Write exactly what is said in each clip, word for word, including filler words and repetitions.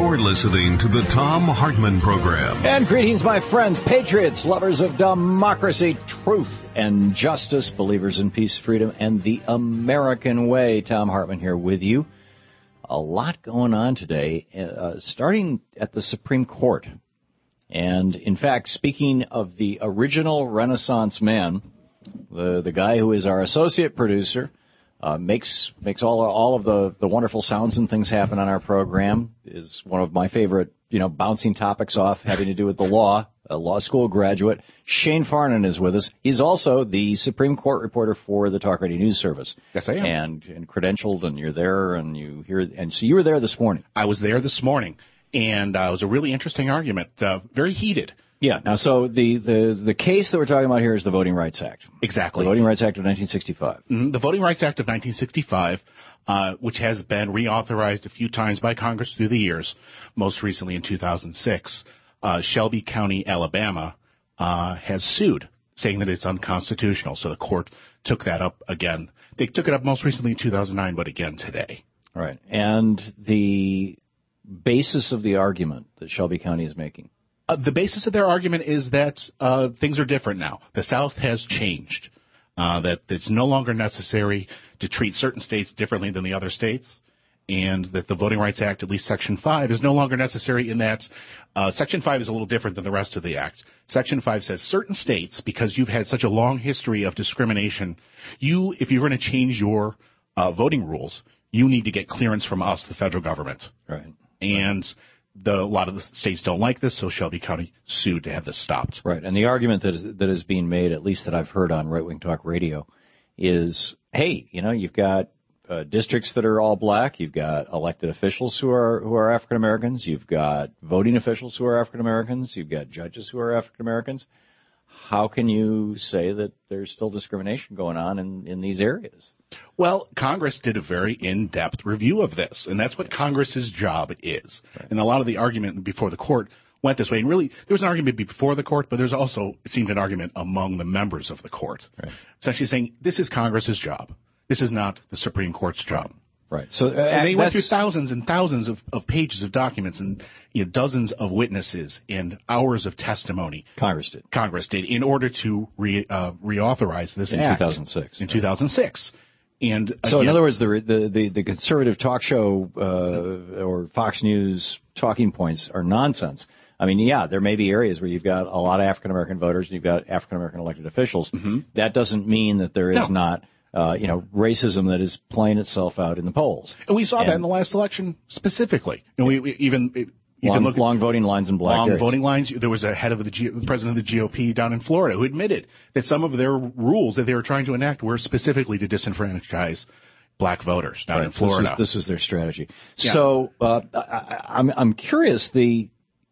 You're listening to the Thom Hartmann Program. And greetings, my friends, patriots, lovers of democracy, truth, and justice, believers in peace, freedom, and the American way. Thom Hartmann here with you. A lot going on today, uh, starting at the Supreme Court. And, in fact, speaking of the original Renaissance man, the, the guy who is our associate producer, Uh, makes makes all all of the, the wonderful sounds and things happen on our program, is one of my favorite, you know, bouncing topics off having to do with the law, a law school graduate. Shane Farnan is with us. He's also the Supreme Court reporter for the Talk Radio News Service. Yes, I am. And, and credentialed, and you're there, and you hear, and so you were there this morning. I was there this morning, and uh, it was a really interesting argument, uh, very heated. Yeah. Now, so the, the, the case that we're talking about here is the Voting Rights Act. Exactly. The Voting Rights Act of nineteen sixty-five. Mm-hmm. The Voting Rights Act of nineteen sixty-five, uh, which has been reauthorized a few times by Congress through the years, most recently in two thousand six. Uh, Shelby County, Alabama, uh, has sued, saying that it's unconstitutional. So the court took that up again. They took it up most recently in two thousand nine, but again today. All right. And the basis of the argument that Shelby County is making? Uh, the basis of their argument is that uh, things are different now. The South has changed, uh, that it's no longer necessary to treat certain states differently than the other states, and that the Voting Rights Act, at least Section five, is no longer necessary in that uh, Section five is a little different than the rest of the Act. Section five says certain states, because you've had such a long history of discrimination, you, if you're going to change your uh, voting rules, you need to get clearance from us, the federal government. Right. And The, a lot of the states don't like this, so Shelby County sued to have this stopped. Right, and the argument that is, that is being made, at least that I've heard on Right Wing Talk Radio, is, hey, you know, you've got uh, districts that are all black, you've got elected officials who are who are African Americans, you've got voting officials who are African Americans, you've got judges who are African Americans. How can you say that there's still discrimination going on in, in these areas? Well, Congress did a very in-depth review of this, and that's what Congress's job is. Right. And a lot of the argument before the court went this way. And really, there was an argument before the court, but there's also, it seemed, an argument among the members of the court. Right. Essentially saying, this is Congress's job. This is not the Supreme Court's job. Right. So uh, and they went through thousands and thousands of, of pages of documents and you know, dozens of witnesses and hours of testimony. Congress did. Congress did in order to re, uh, reauthorize this in act two thousand six. In two thousand six. And again, so, in other words, the the the, the conservative talk show uh, or Fox News talking points are nonsense. I mean, yeah, there may be areas where you've got a lot of African American voters and you've got African American elected officials. Mm-hmm. That doesn't mean that there is no. not, uh, you know, racism that is playing itself out in the polls. And we saw and, that in the last election specifically. And we, we even. It, You long, can look long voting lines in black long areas. voting lines. There was a head of the G, president of the G O P down in Florida who admitted that some of their rules that they were trying to enact were specifically to disenfranchise black voters down right. in Florida. This was, this was their strategy. Yeah. So uh, I, I'm I'm curious the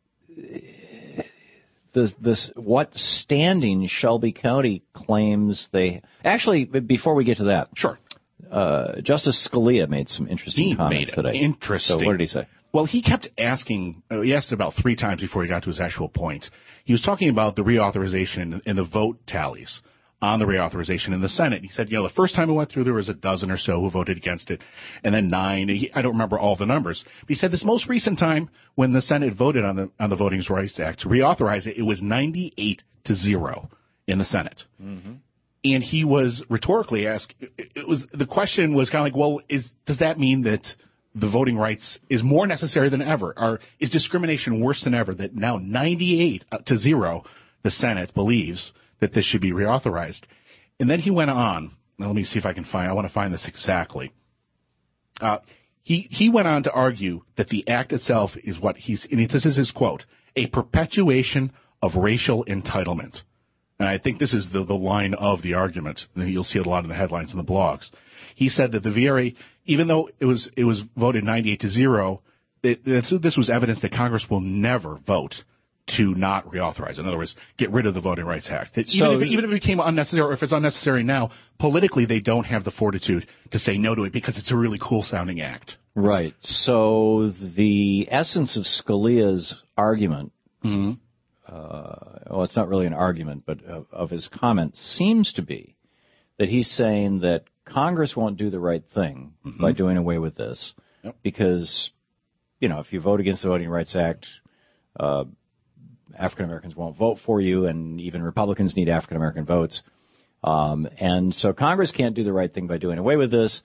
this this what standing Shelby County claims they actually before we get to that. Sure. Uh, Justice Scalia made some interesting he comments made today. Interesting. So what did he say? Well, he kept asking, uh, he asked about three times before he got to his actual point. He was talking about the reauthorization and the vote tallies on the reauthorization in the Senate. He said, you know, the first time it went through, there was a dozen or so who voted against it, and then nine. He, I don't remember all the numbers. But he said this most recent time when the Senate voted on the on the Voting Rights Act to reauthorize it, it was ninety-eight to zero in the Senate. Mm-hmm. And he was rhetorically asked, it was the question was kind of like, well, is does that mean that the voting rights is more necessary than ever? Or is discrimination worse than ever that now ninety-eight to zero, the Senate believes that this should be reauthorized? And then he went on. Now let me see if I can find, I want to find this exactly. Uh, he, he went on to argue that the act itself is what he's, and this is his quote, a perpetuation of racial entitlement. And I think this is the, the line of the argument. And you'll see it a lot in the headlines and the blogs. He said that the V R A, even though it was it was voted ninety-eight to zero, it, this was evidence that Congress will never vote to not reauthorize. In other words, get rid of the Voting Rights Act. That so, even, if, even if it became unnecessary, or if it's unnecessary now, politically they don't have the fortitude to say no to it because it's a really cool-sounding act. Right. So the essence of Scalia's argument, mm-hmm. uh, well, it's not really an argument, but of, of his comment seems to be that he's saying that Congress won't do the right thing mm-hmm. by doing away with this yep. because you know, if you vote against the Voting Rights Act, uh, African Americans won't vote for you, and even Republicans need African American votes. Um, and so Congress can't do the right thing by doing away with this.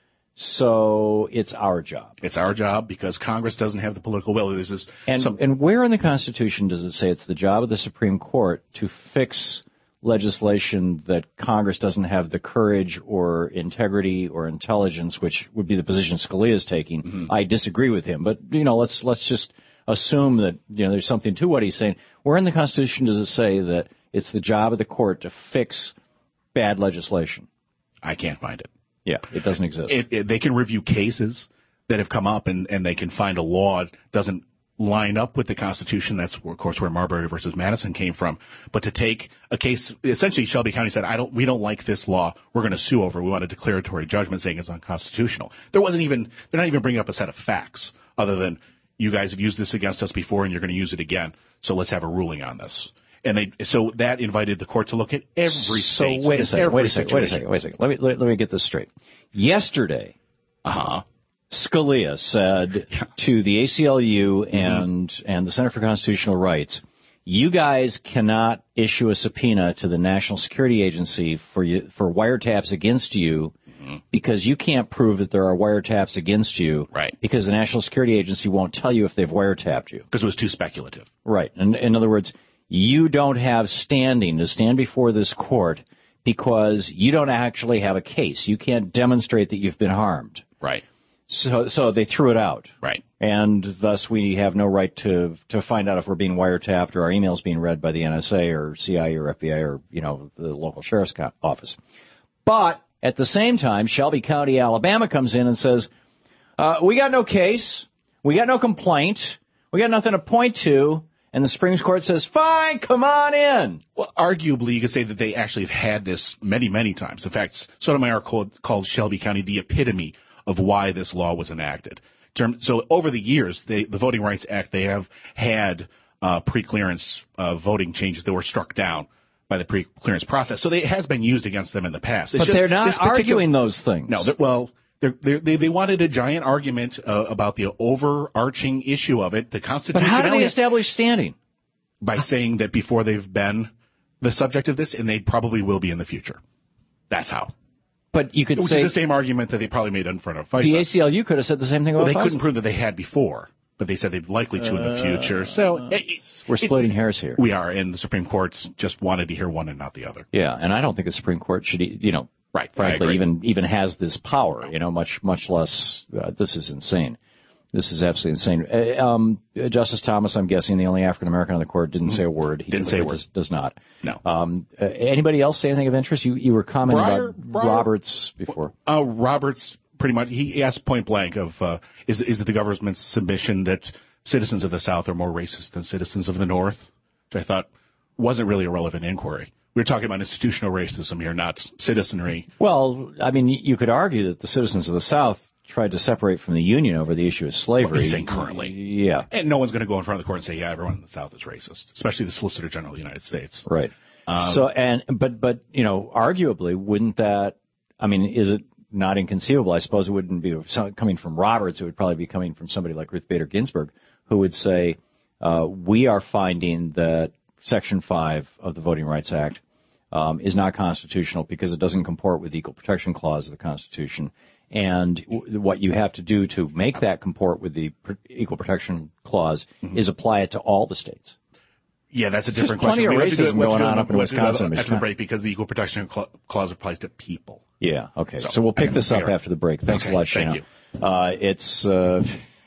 So it's our job. It's our job because Congress doesn't have the political will. There's this and, some, and where in the Constitution does it say it's the job of the Supreme Court to fix legislation that Congress doesn't have the courage or integrity or intelligence, which would be the position Scalia is taking? Mm-hmm. I disagree with him, but you know, let's let's just assume that you know there's something to what he's saying. Where in the Constitution does it say that it's the job of the court to fix bad legislation? I can't find it. Yeah, it doesn't exist. It, it, they can review cases that have come up, and, and they can find a law that doesn't line up with the Constitution. That's, of course, where Marbury versus Madison came from. But to take a case, essentially Shelby County said, I don't, we don't like this law. We're going to sue over it. We want a declaratory judgment saying it's unconstitutional. There wasn't even, they're not even bringing up a set of facts other than you guys have used this against us before and you're going to use it again. So let's have a ruling on this. And they, so that invited the court to look at every so state. So wait a second, wait a second, situation. wait a second, wait a second. Let me, let, let me get this straight. Yesterday, uh-huh. Scalia said yeah. to the A C L U and, mm-hmm. and the Center for Constitutional Rights, you guys cannot issue a subpoena to the National Security Agency for you, for wiretaps against you mm-hmm. because you can't prove that there are wiretaps against you. Right. Because the National Security Agency won't tell you if they've wiretapped you. Because it was too speculative. Right. And in other words, you don't have standing to stand before this court because you don't actually have a case. You can't demonstrate that you've been harmed. Right. So, so they threw it out. Right. And thus we have no right to to find out if we're being wiretapped or our emails being read by the N S A or C I A or F B I or, you know, the local sheriff's office. But at the same time, Shelby County, Alabama comes in and says, uh, we got no case. We got no complaint. We got nothing to point to. And the Supreme Court says, fine, come on in. Well, arguably, you could say that they actually have had this many, many times. In fact, Sotomayor called, called Shelby County the epitome of why this law was enacted. So over the years, they, the Voting Rights Act, they have had uh, pre-clearance uh, voting changes that were struck down by the pre-clearance process. So they, it has been used against them in the past. It's but they're not arguing those things. No, well... They're, they're, they they wanted a giant argument uh, about the overarching issue of it, the constitutionality. But how do they establish standing? By saying that before they've been the subject of this, and they probably will be in the future. That's how. But you could Which say... Which is the same argument that they probably made in front of FISA. The A C L U could have said the same thing about well, they FISA. couldn't prove that they had before, but they said they'd likely to uh, in the future. So uh, it, We're splitting it, hairs here. We are, and the Supreme Court just wanted to hear one and not the other. Yeah, and I don't think the Supreme Court should, you know... Right, frankly, even even has this power, you know, much much less. Uh, this is insane. This is absolutely insane. Uh, um, Justice Thomas, I'm guessing, the only African American on the court, didn't say a word. He didn't say a word. Does, does not. No. Um, uh, anybody else say anything of interest? You you were commenting Breyer, about Breyer, Roberts before. Uh, Roberts, pretty much, he asked point blank of, uh, is is it the government's submission that citizens of the South are more racist than citizens of the North? Which I thought wasn't really a relevant inquiry. We're talking about institutional racism here, not citizenry. Well, I mean, you could argue that the citizens of the South tried to separate from the Union over the issue of slavery. Well, saying currently. Yeah. And no one's going to go in front of the court and say, yeah, everyone in the South is racist, especially the Solicitor General of the United States. Right. Um, so, and, but, but, you know, arguably, wouldn't that, I mean, is it not inconceivable? I suppose it wouldn't be coming from Roberts. It would probably be coming from somebody like Ruth Bader Ginsburg, who would say, uh, we are finding that Section five of the Voting Rights Act Um, is not constitutional because it doesn't comport with the Equal Protection Clause of the Constitution. And w- what you have to do to make that comport with the Pro- Equal Protection Clause mm-hmm. is apply it to all the states. Yeah, that's a There's different plenty question. Plenty of racism going on up in Wisconsin. After the break, because the Equal Protection Clause applies to people. Yeah, okay. So, so we'll pick this up after the break. Thanks okay, a lot, Shana. Thank you. Uh, it's, uh,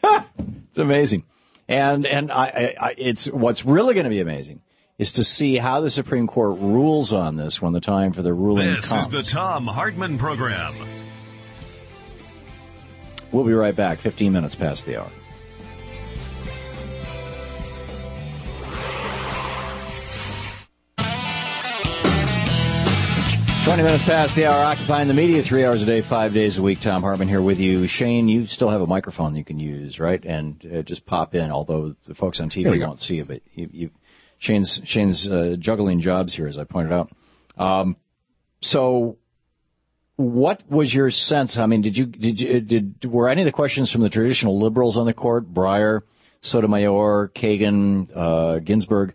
it's amazing. And, and I, I, it's, what's really going to be amazing is to see how the Supreme Court rules on this when the time for the ruling this comes. This is the Thom Hartmann Program. We'll be right back, fifteen minutes past the hour. twenty minutes past the hour, occupying the media three hours a day, five days a week. Thom Hartmann here with you. Shane, you still have a microphone you can use, right? And uh, just pop in, although the folks on T V won't see you, but you... you Shane's Shane's uh, juggling jobs here, as I pointed out. Um, so what was your sense? I mean, did you did you did were any of the questions from the traditional liberals on the court, Breyer, Sotomayor, Kagan, uh, Ginsburg,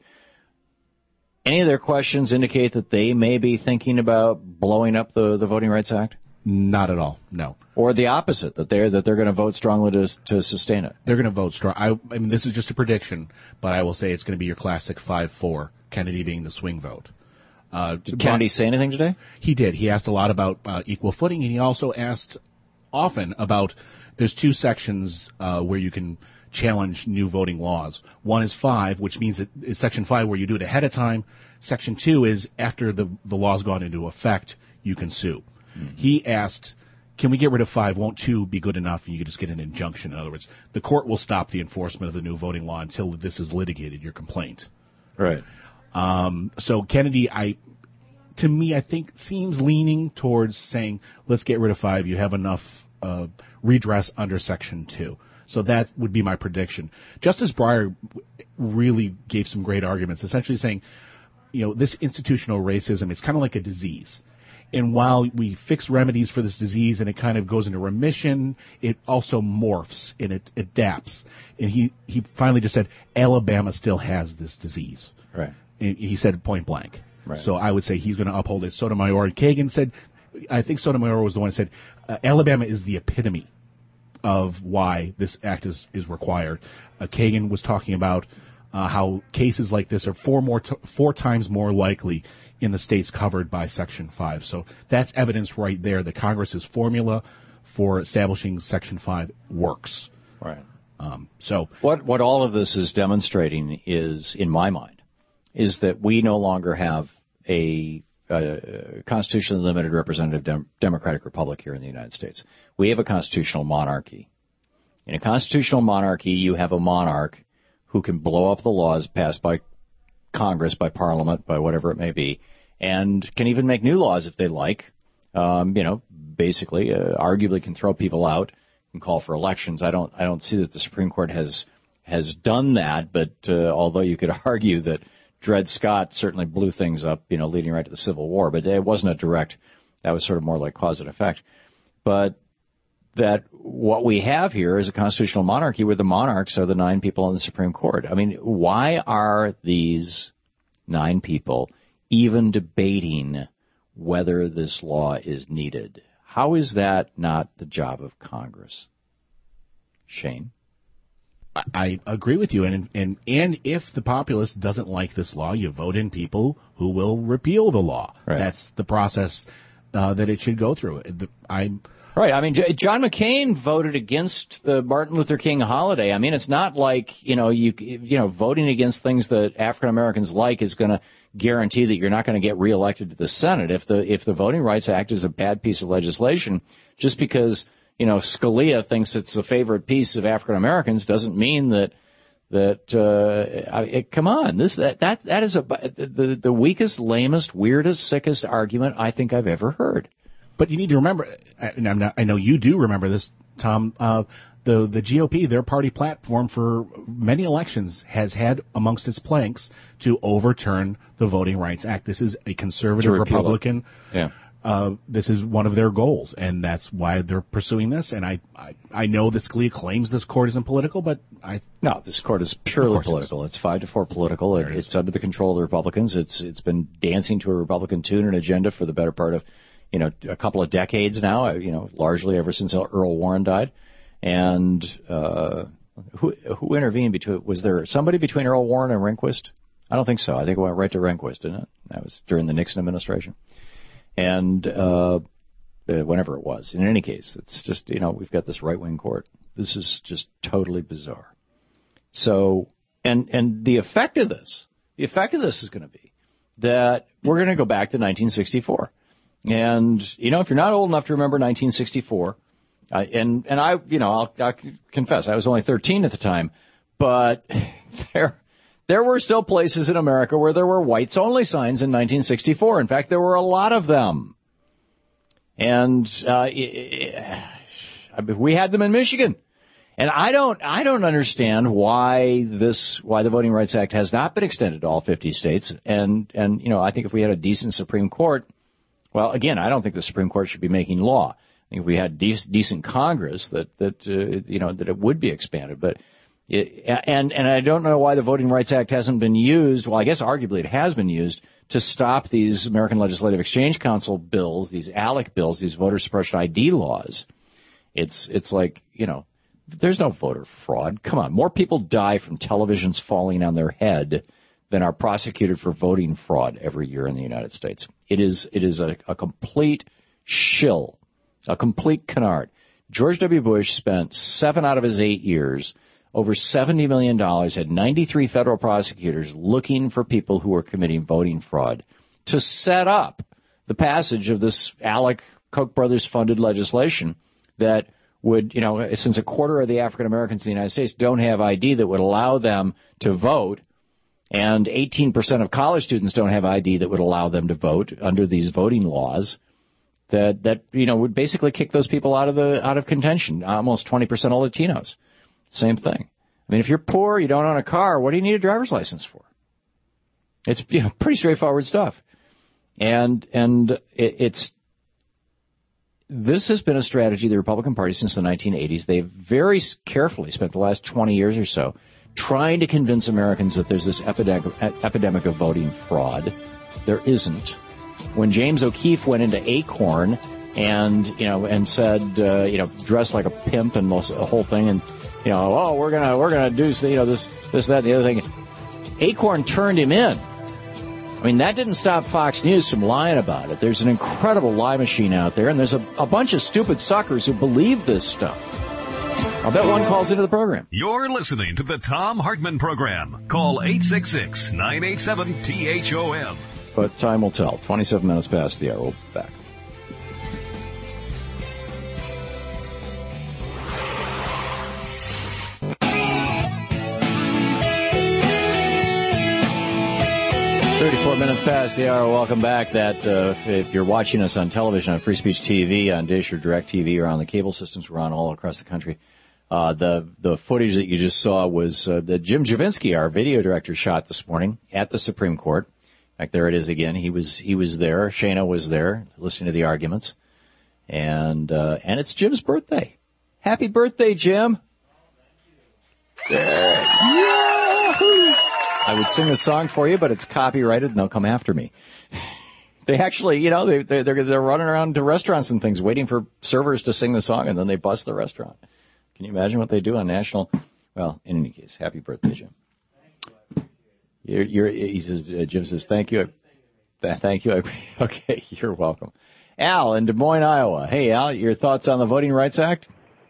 any of their questions indicate that they may be thinking about blowing up the, the Voting Rights Act? Not at all, no. Or the opposite, that they're that they're going to vote strongly to to sustain it? They're going to vote strong. I, I mean, this is just a prediction, but I will say it's going to be your classic five four, Kennedy being the swing vote. Uh, did Kennedy say anything today? He did. He asked a lot about uh, equal footing, and he also asked often about, there's two sections uh, where you can challenge new voting laws. One is five, which means that is Section five where you do it ahead of time. Section two is after the, the law's gone into effect, you can sue. Mm-hmm. He asked, can we get rid of five? Won't two be good enough and you can just get an injunction? In other words, the court will stop the enforcement of the new voting law until this is litigated, your complaint. Right. Um, so Kennedy, I, to me, I think seems leaning towards saying, let's get rid of five. You have enough uh, redress under Section two. So that would be my prediction. Justice Breyer really gave some great arguments, essentially saying, you know, this institutional racism, it's kind of like a disease. And while we fix remedies for this disease and it kind of goes into remission, it also morphs and it adapts. And he, he finally just said, Alabama still has this disease. Right. And he said point blank. Right. So I would say he's going to uphold it. Sotomayor and Kagan said, I think Sotomayor was the one who said, uh, Alabama is the epitome of why this act is, is required. Uh, Kagan was talking about uh, how cases like this are four more t- four times more likely in the states covered by Section five. So that's evidence right there that Congress's formula for establishing Section five works. Right. Um, so what what all of this is demonstrating is, in my mind, is that we no longer have a, a constitutionally limited representative dem- democratic republic here in the United States. We have a constitutional monarchy. In a constitutional monarchy, you have a monarch who can blow up the laws passed by Congress, by Parliament, by whatever it may be, and can even make new laws if they like. Um, you know, basically, uh, arguably can throw people out and call for elections. I don't, I don't see that the Supreme Court has has done that. But uh, although you could argue that Dred Scott certainly blew things up, you know, leading right to the Civil War, but it wasn't a direct. That was sort of more like cause and effect. But that what we have here is a constitutional monarchy where the monarchs are the nine people on the Supreme Court. I mean, why are these nine people even debating whether this law is needed? How is that not the job of Congress? Shane? I agree with you, and and and if the populace doesn't like this law, you vote in people who will repeal the law. Right. That's the process uh, that it should go through. I'm right. I mean, John McCain voted against the Martin Luther King holiday. I mean, it's not like you know you you know voting against things that African Americans like is going to guarantee that you're not going to get reelected to the Senate. If the if the Voting Rights Act is a bad piece of legislation, just because you know, Scalia thinks it's a favorite piece of African Americans doesn't mean that that uh, it, come on, this that that that is a the the weakest, lamest, weirdest, sickest argument I think I've ever heard. But you need to remember, and I'm not, I know you do remember this, Tom. Uh, the the G O P, their party platform for many elections, has had amongst its planks to overturn the Voting Rights Act. This is a conservative Republican. Yeah. Uh, this is one of their goals, and that's why they're pursuing this. And I, I, I know that Scalia claims this court isn't political, but I no, this court is purely political. It is. It's five to four political. It, it it's under the control of the Republicans. It's it's been dancing to a Republican tune and agenda for the better part of, you know, a couple of decades now. You know, largely ever since Earl Warren died. And uh, who who intervened between? Was there somebody between Earl Warren and Rehnquist? I don't think so. I think it went right to Rehnquist, didn't it? That was during the Nixon administration. And uh, whenever it was. In any case, it's just, you know, we've got this right-wing court. This is just totally bizarre. So, and and the effect of this, the effect of this is going to be that we're going to go back to nineteen sixty-four. And, you know, if you're not old enough to remember nineteen sixty-four, I, and, and I, you know, I'll, I'll confess, I was only thirteen at the time, but there There were still places in America where there were whites-only signs in nineteen sixty-four. In fact, there were a lot of them. And uh, we had them in Michigan. And I don't I don't understand why this why the Voting Rights Act has not been extended to all fifty states. And, and you know, I think if we had a decent Supreme Court, Well, again, I don't think the Supreme Court should be making law. I think if we had de- decent Congress, that that uh, you know that it would be expanded. But it, and and I don't know why the Voting Rights Act hasn't been used. Well, I guess arguably it has been used to stop these American Legislative Exchange Council bills, these ALEC bills, these voter suppression I D laws. It's it's like, you know, there's no voter fraud. Come on, more people die from televisions falling on their head than are prosecuted for voting fraud every year in the United States. It is it is a, a complete shill, a complete canard. George W. Bush spent seven out of his eight years, over seventy million dollars, had ninety-three federal prosecutors looking for people who were committing voting fraud to set up the passage of this ALEC Koch brothers funded legislation that would, you know, since a quarter of the African Americans in the United States don't have I D that would allow them to vote, and eighteen percent of college students don't have I D that would allow them to vote under these voting laws, that, that you know, would basically kick those people out of the out of contention. Almost twenty percent of Latinos. Same thing. I mean, if you're poor, you don't own a car, what do you need a driver's license for? It's, you know, pretty straightforward stuff. And and it, it's this has been a strategy of the Republican Party since the nineteen eighties. They've very carefully spent the last twenty years or so trying to convince Americans that there's this epidemic, epidemic of voting fraud. There isn't. When James O'Keefe went into Acorn and, you know, and said, uh, you know, dressed like a pimp and most, the whole thing, and, you know, oh, we're gonna we're gonna do, you know, this this that and the other thing. Acorn turned him in. I mean, that didn't stop Fox News from lying about it. There's an incredible lie machine out there, and there's a, a bunch of stupid suckers who believe this stuff. I'll bet one calls into the program. You're listening to the Thom Hartmann Program. Call eight six six, nine eight seven, T H O M. But time will tell. twenty-seven minutes past the hour. We'll be back. thirty-four minutes past the hour. Welcome back. That uh, if you're watching us on television, on Free Speech T V, on Dish or DirecTV, or on the cable systems we're on all across the country, uh, the the footage that you just saw was uh, that Jim Javinsky, our video director, shot this morning at the Supreme Court. In fact, there it is again. He was he was there. Shana was there, listening to the arguments, and uh, and it's Jim's birthday. Happy birthday, Jim! Yahoo! I would sing a song for you, but it's copyrighted, and they'll come after me. They actually, you know, they, they're, they're running around to restaurants and things waiting for servers to sing the song, and then they bust the restaurant. Can you imagine what they do on national? Well, in any case, happy birthday, Jim. You're, you're, he says, uh, Jim says, thank you. Uh, thank you. Okay, you're welcome. Al in Des Moines, Iowa. Hey, Al, your thoughts on the Voting Rights Act?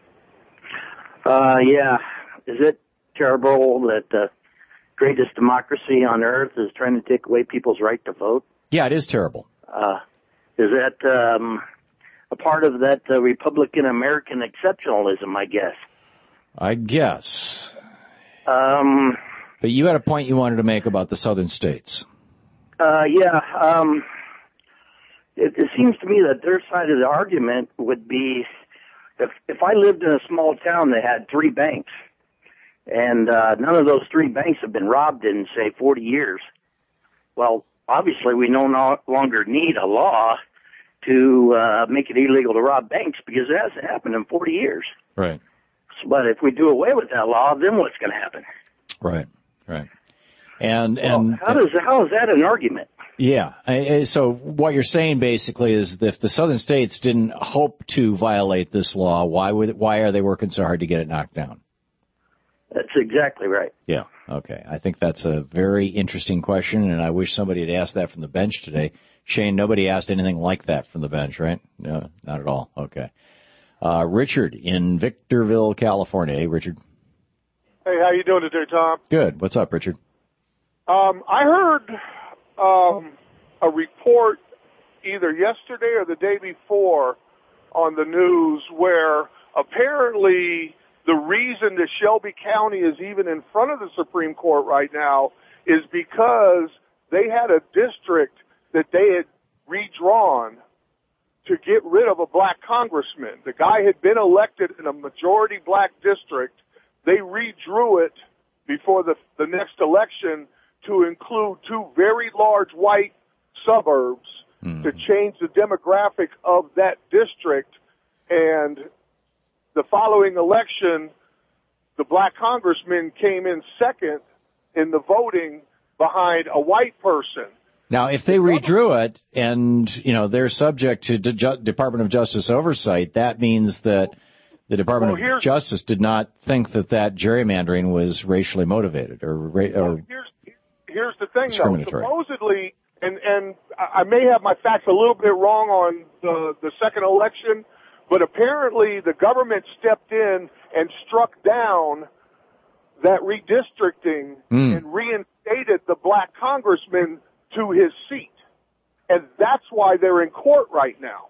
Uh, yeah. Is it terrible that the greatest democracy on earth is trying to take away people's right to vote? Yeah, it is terrible. Uh, is that um, a part of that uh, Republican American exceptionalism, I guess? I guess. Um, but you had a point you wanted to make about the southern states. Uh, yeah. Um, it, it seems to me that their side of the argument would be, if if I lived in a small town that had three banks, and uh, none of those three banks have been robbed in, say, forty years. Well, obviously, we no longer need a law to uh, make it illegal to rob banks because it hasn't happened in forty years. Right. So, but if we do away with that law, then what's going to happen? Right, right. And well, and how does how is that an argument? Yeah. I, I, so what you're saying basically is that if the southern states didn't hope to violate this law, why would why are they working so hard to get it knocked down? That's exactly right. Yeah, okay. I think that's a very interesting question, and I wish somebody had asked that from the bench today. Shane, nobody asked anything like that from the bench, right? No, not at all. Okay. Uh, Richard in Victorville, California. Hey, Richard. Hey, how you doing today, Tom? Good. What's up, Richard? Um, I heard um, a report either yesterday or the day before on the news where apparently the reason that Shelby County is even in front of the Supreme Court right now is because they had a district that they had redrawn to get rid of a black congressman. The guy had been elected in a majority black district. They redrew it before the, the next election to include two very large white suburbs, mm-hmm. to change the demographic of that district. And the following election, the black congressman came in second in the voting behind a white person. Now, if they redrew it and, you know, they're subject to De- Department of Justice oversight, that means that the Department well, of Justice did not think that that gerrymandering was racially motivated or, ra- or well, here's, here's the thing, though. Supposedly, and, and I may have my facts a little bit wrong on the, the second election, but apparently the government stepped in and struck down that redistricting mm. and reinstated the black congressman to his seat. And that's why they're in court right now.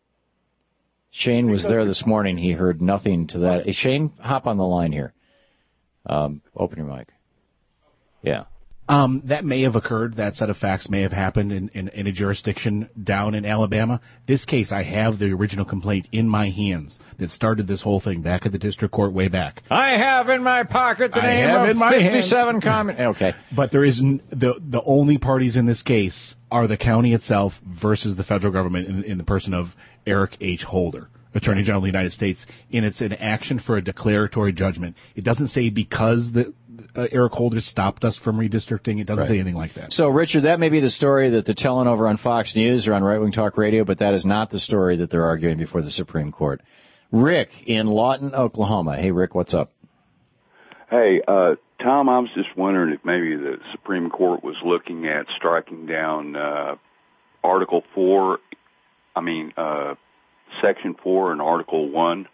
Shane was there this morning. He heard nothing to that. Hey, Shane, hop on the line here. Um, open your mic. Yeah. Um, that may have occurred. That set of facts may have happened in, in, in a jurisdiction down in Alabama. This case, I have the original complaint in my hands that started this whole thing back at the district court way back. I have in my pocket the I name of in my fifty-seven comment. Okay. But there is n- the the only parties in this case are the county itself versus the federal government in, in the person of Eric H. Holder, Attorney General of the United States, and it's an action for a declaratory judgment. It doesn't say because the uh, Eric Holder stopped us from redistricting. It doesn't right. say anything like that. So, Richard, that may be the story that they're telling over on Fox News or on Right Wing Talk Radio, but that is not the story that they're arguing before the Supreme Court. Rick in Lawton, Oklahoma. Hey, Rick, what's up? Hey, uh, Tom, I was just wondering if maybe the Supreme Court was looking at striking down uh, Article four, I mean, uh, Section four and Article one,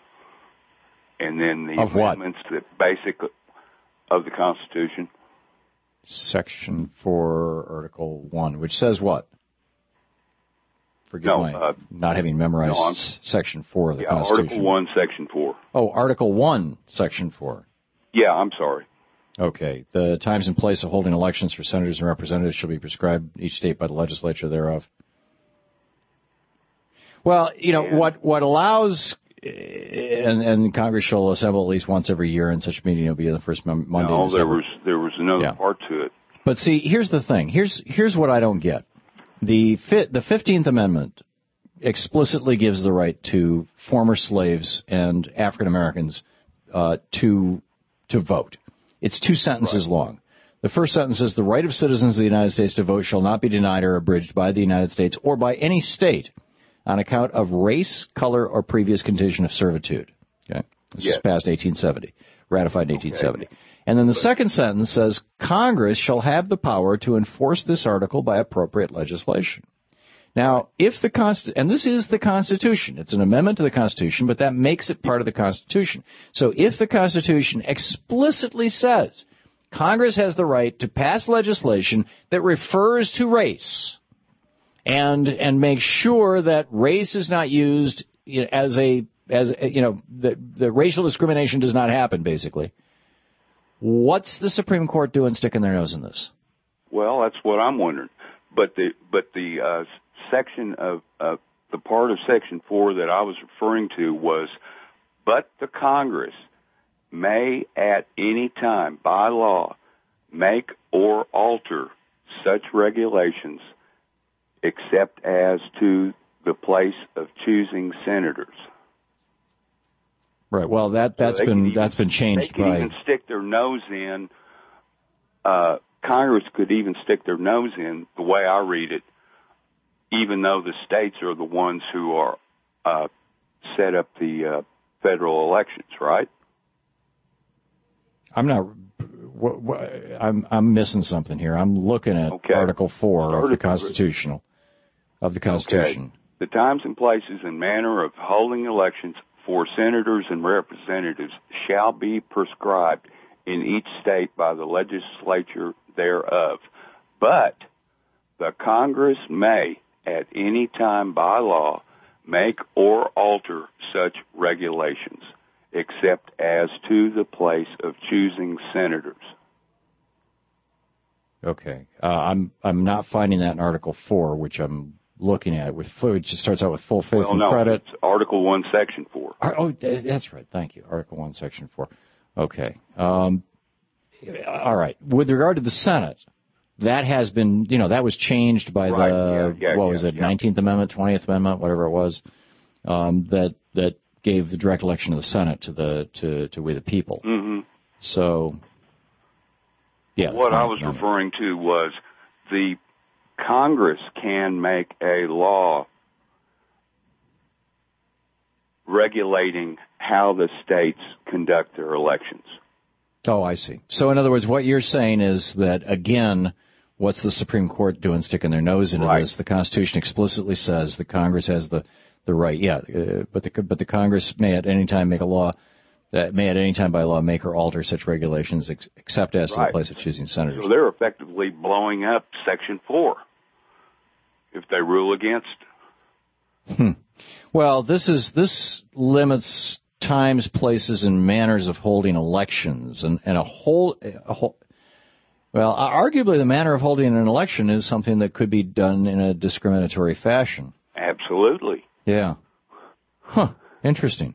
and then the of amendments what? that basically of the Constitution. Section four, Article one, which says what? Forgive no, my uh, not having memorized no, Section four of the yeah, Constitution. Article one, Section four. Oh, Article one, Section four. Yeah, I'm sorry. Okay. The times and place of holding elections for senators and representatives shall be prescribed each state by the legislature thereof. Well, you know, and, what what allows, and, and Congress shall assemble at least once every year, and such meeting will be the first Monday. No, of there was there was another yeah. part to it. But see, here's the thing. Here's here's what I don't get. The fit, the fifteenth Amendment explicitly gives the right to former slaves and African Americans uh, to to vote. It's two sentences right. long. The first sentence is, the right of citizens of the United States to vote shall not be denied or abridged by the United States or by any state on account of race, color, or previous condition of servitude. Okay? This yes. was passed eighteen seventy, ratified in eighteen seventy. Okay. And then the second sentence says, Congress shall have the power to enforce this article by appropriate legislation. Now, if the Const- and this is the Constitution, it's an amendment to the Constitution, but that makes it part of the Constitution. So if the Constitution explicitly says Congress has the right to pass legislation that refers to race and and make sure that race is not used as a as a, you know the, the racial discrimination does not happen, basically, what's the Supreme Court doing sticking their nose in this? Well, that's what I'm wondering. But the but the uh, section of uh, the part of Section four that I was referring to was, but the Congress may at any time by law make or alter such regulations except as to the place of choosing senators. Right. Well, that that's so been even, that's been changed. They can by... even stick their nose in. Uh, Congress could even stick their nose in, the way I read it, even though the states are the ones who are uh, set up the uh, federal elections, right? I'm not. What, what, I'm I'm missing something here. I'm looking at okay. Article four of the Constitutional of the Constitution. Okay. The times and places and manner of holding elections for senators and representatives shall be prescribed in each state by the legislature thereof. But the Congress may, at any time by law, make or alter such regulations, except as to the place of choosing senators. Okay. Uh, I'm I'm not finding that in Article four, which I'm looking at, which just starts out with full faith well, and no, credit. It's Article one, Section four. Oh, that's right. Thank you. Article one, Section four. Okay. Um, all right. With regard to the Senate, that has been, you know, that was changed by Right, the, yeah, yeah, what yeah, was it, yeah. nineteenth Amendment, twentieth Amendment, whatever it was, um, that that gave the direct election of the Senate to the to, to we the people. Mm-hmm. So, yeah. What I was Amendment. referring to was the Congress can make a law regulating how the states conduct their elections. Oh, I see. So, in other words, what you're saying is that, again, what's the Supreme Court doing, sticking their nose into Right. this? The Constitution explicitly says the Congress has the, the right, yeah, uh, but the but the Congress may at any time make a law that may at any time by law make or alter such regulations, ex- except as to Right. the place of choosing senators. So they're effectively blowing up Section four if they rule against. Hmm. Well, this is this limits times, places, and manners of holding elections, and, and a whole, a whole. Well, arguably, the manner of holding an election is something that could be done in a discriminatory fashion. Absolutely. Yeah. Huh. Interesting.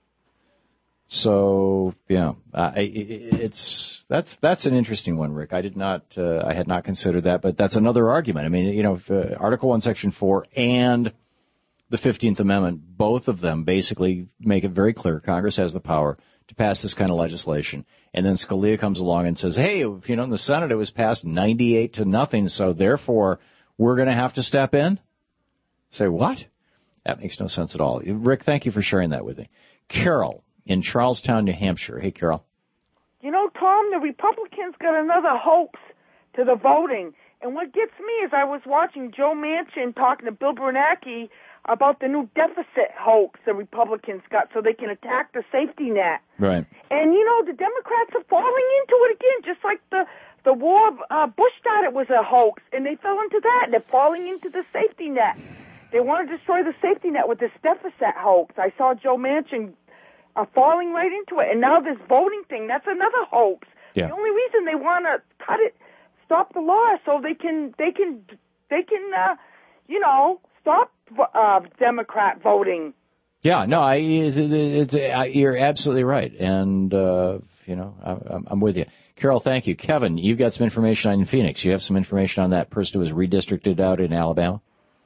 So, yeah, uh, it's that's that's an interesting one, Rick. I did not, uh, I had not considered that, but that's another argument. I mean, you know, if, uh, Article One, Section Four, and the fifteenth Amendment, both of them basically make it very clear Congress has the power to pass this kind of legislation. And then Scalia comes along and says, hey, you know, in the Senate it was passed ninety-eight to nothing, so therefore we're going to have to step in? Say, what? That makes no sense at all. Rick, thank you for sharing that with me. Carol in Charlestown, New Hampshire. Hey, Carol. You know, Tom, the Republicans got another hoax to the voting. And what gets me is I was watching Joe Manchin talking to Bill Bernanke about the new deficit hoax the Republicans got so they can attack the safety net. Right. And, you know, the Democrats are falling into it again, just like the, the war, uh, Bush thought it was a hoax, and they fell into that. They're falling into the safety net. They want to destroy the safety net with this deficit hoax. I saw Joe Manchin uh, falling right into it. And now this voting thing, that's another hoax. Yeah. The only reason they want to cut it, stop the law so they can, they can, they can, uh, you know, stop uh, Democrat voting. Yeah, no, I, it's, it's, I, you're absolutely right. And, uh, you know, I, I'm with you. Carol, thank you. Kevin, you've got some information on Phoenix. You have some information on that person who was redistricted out in Alabama?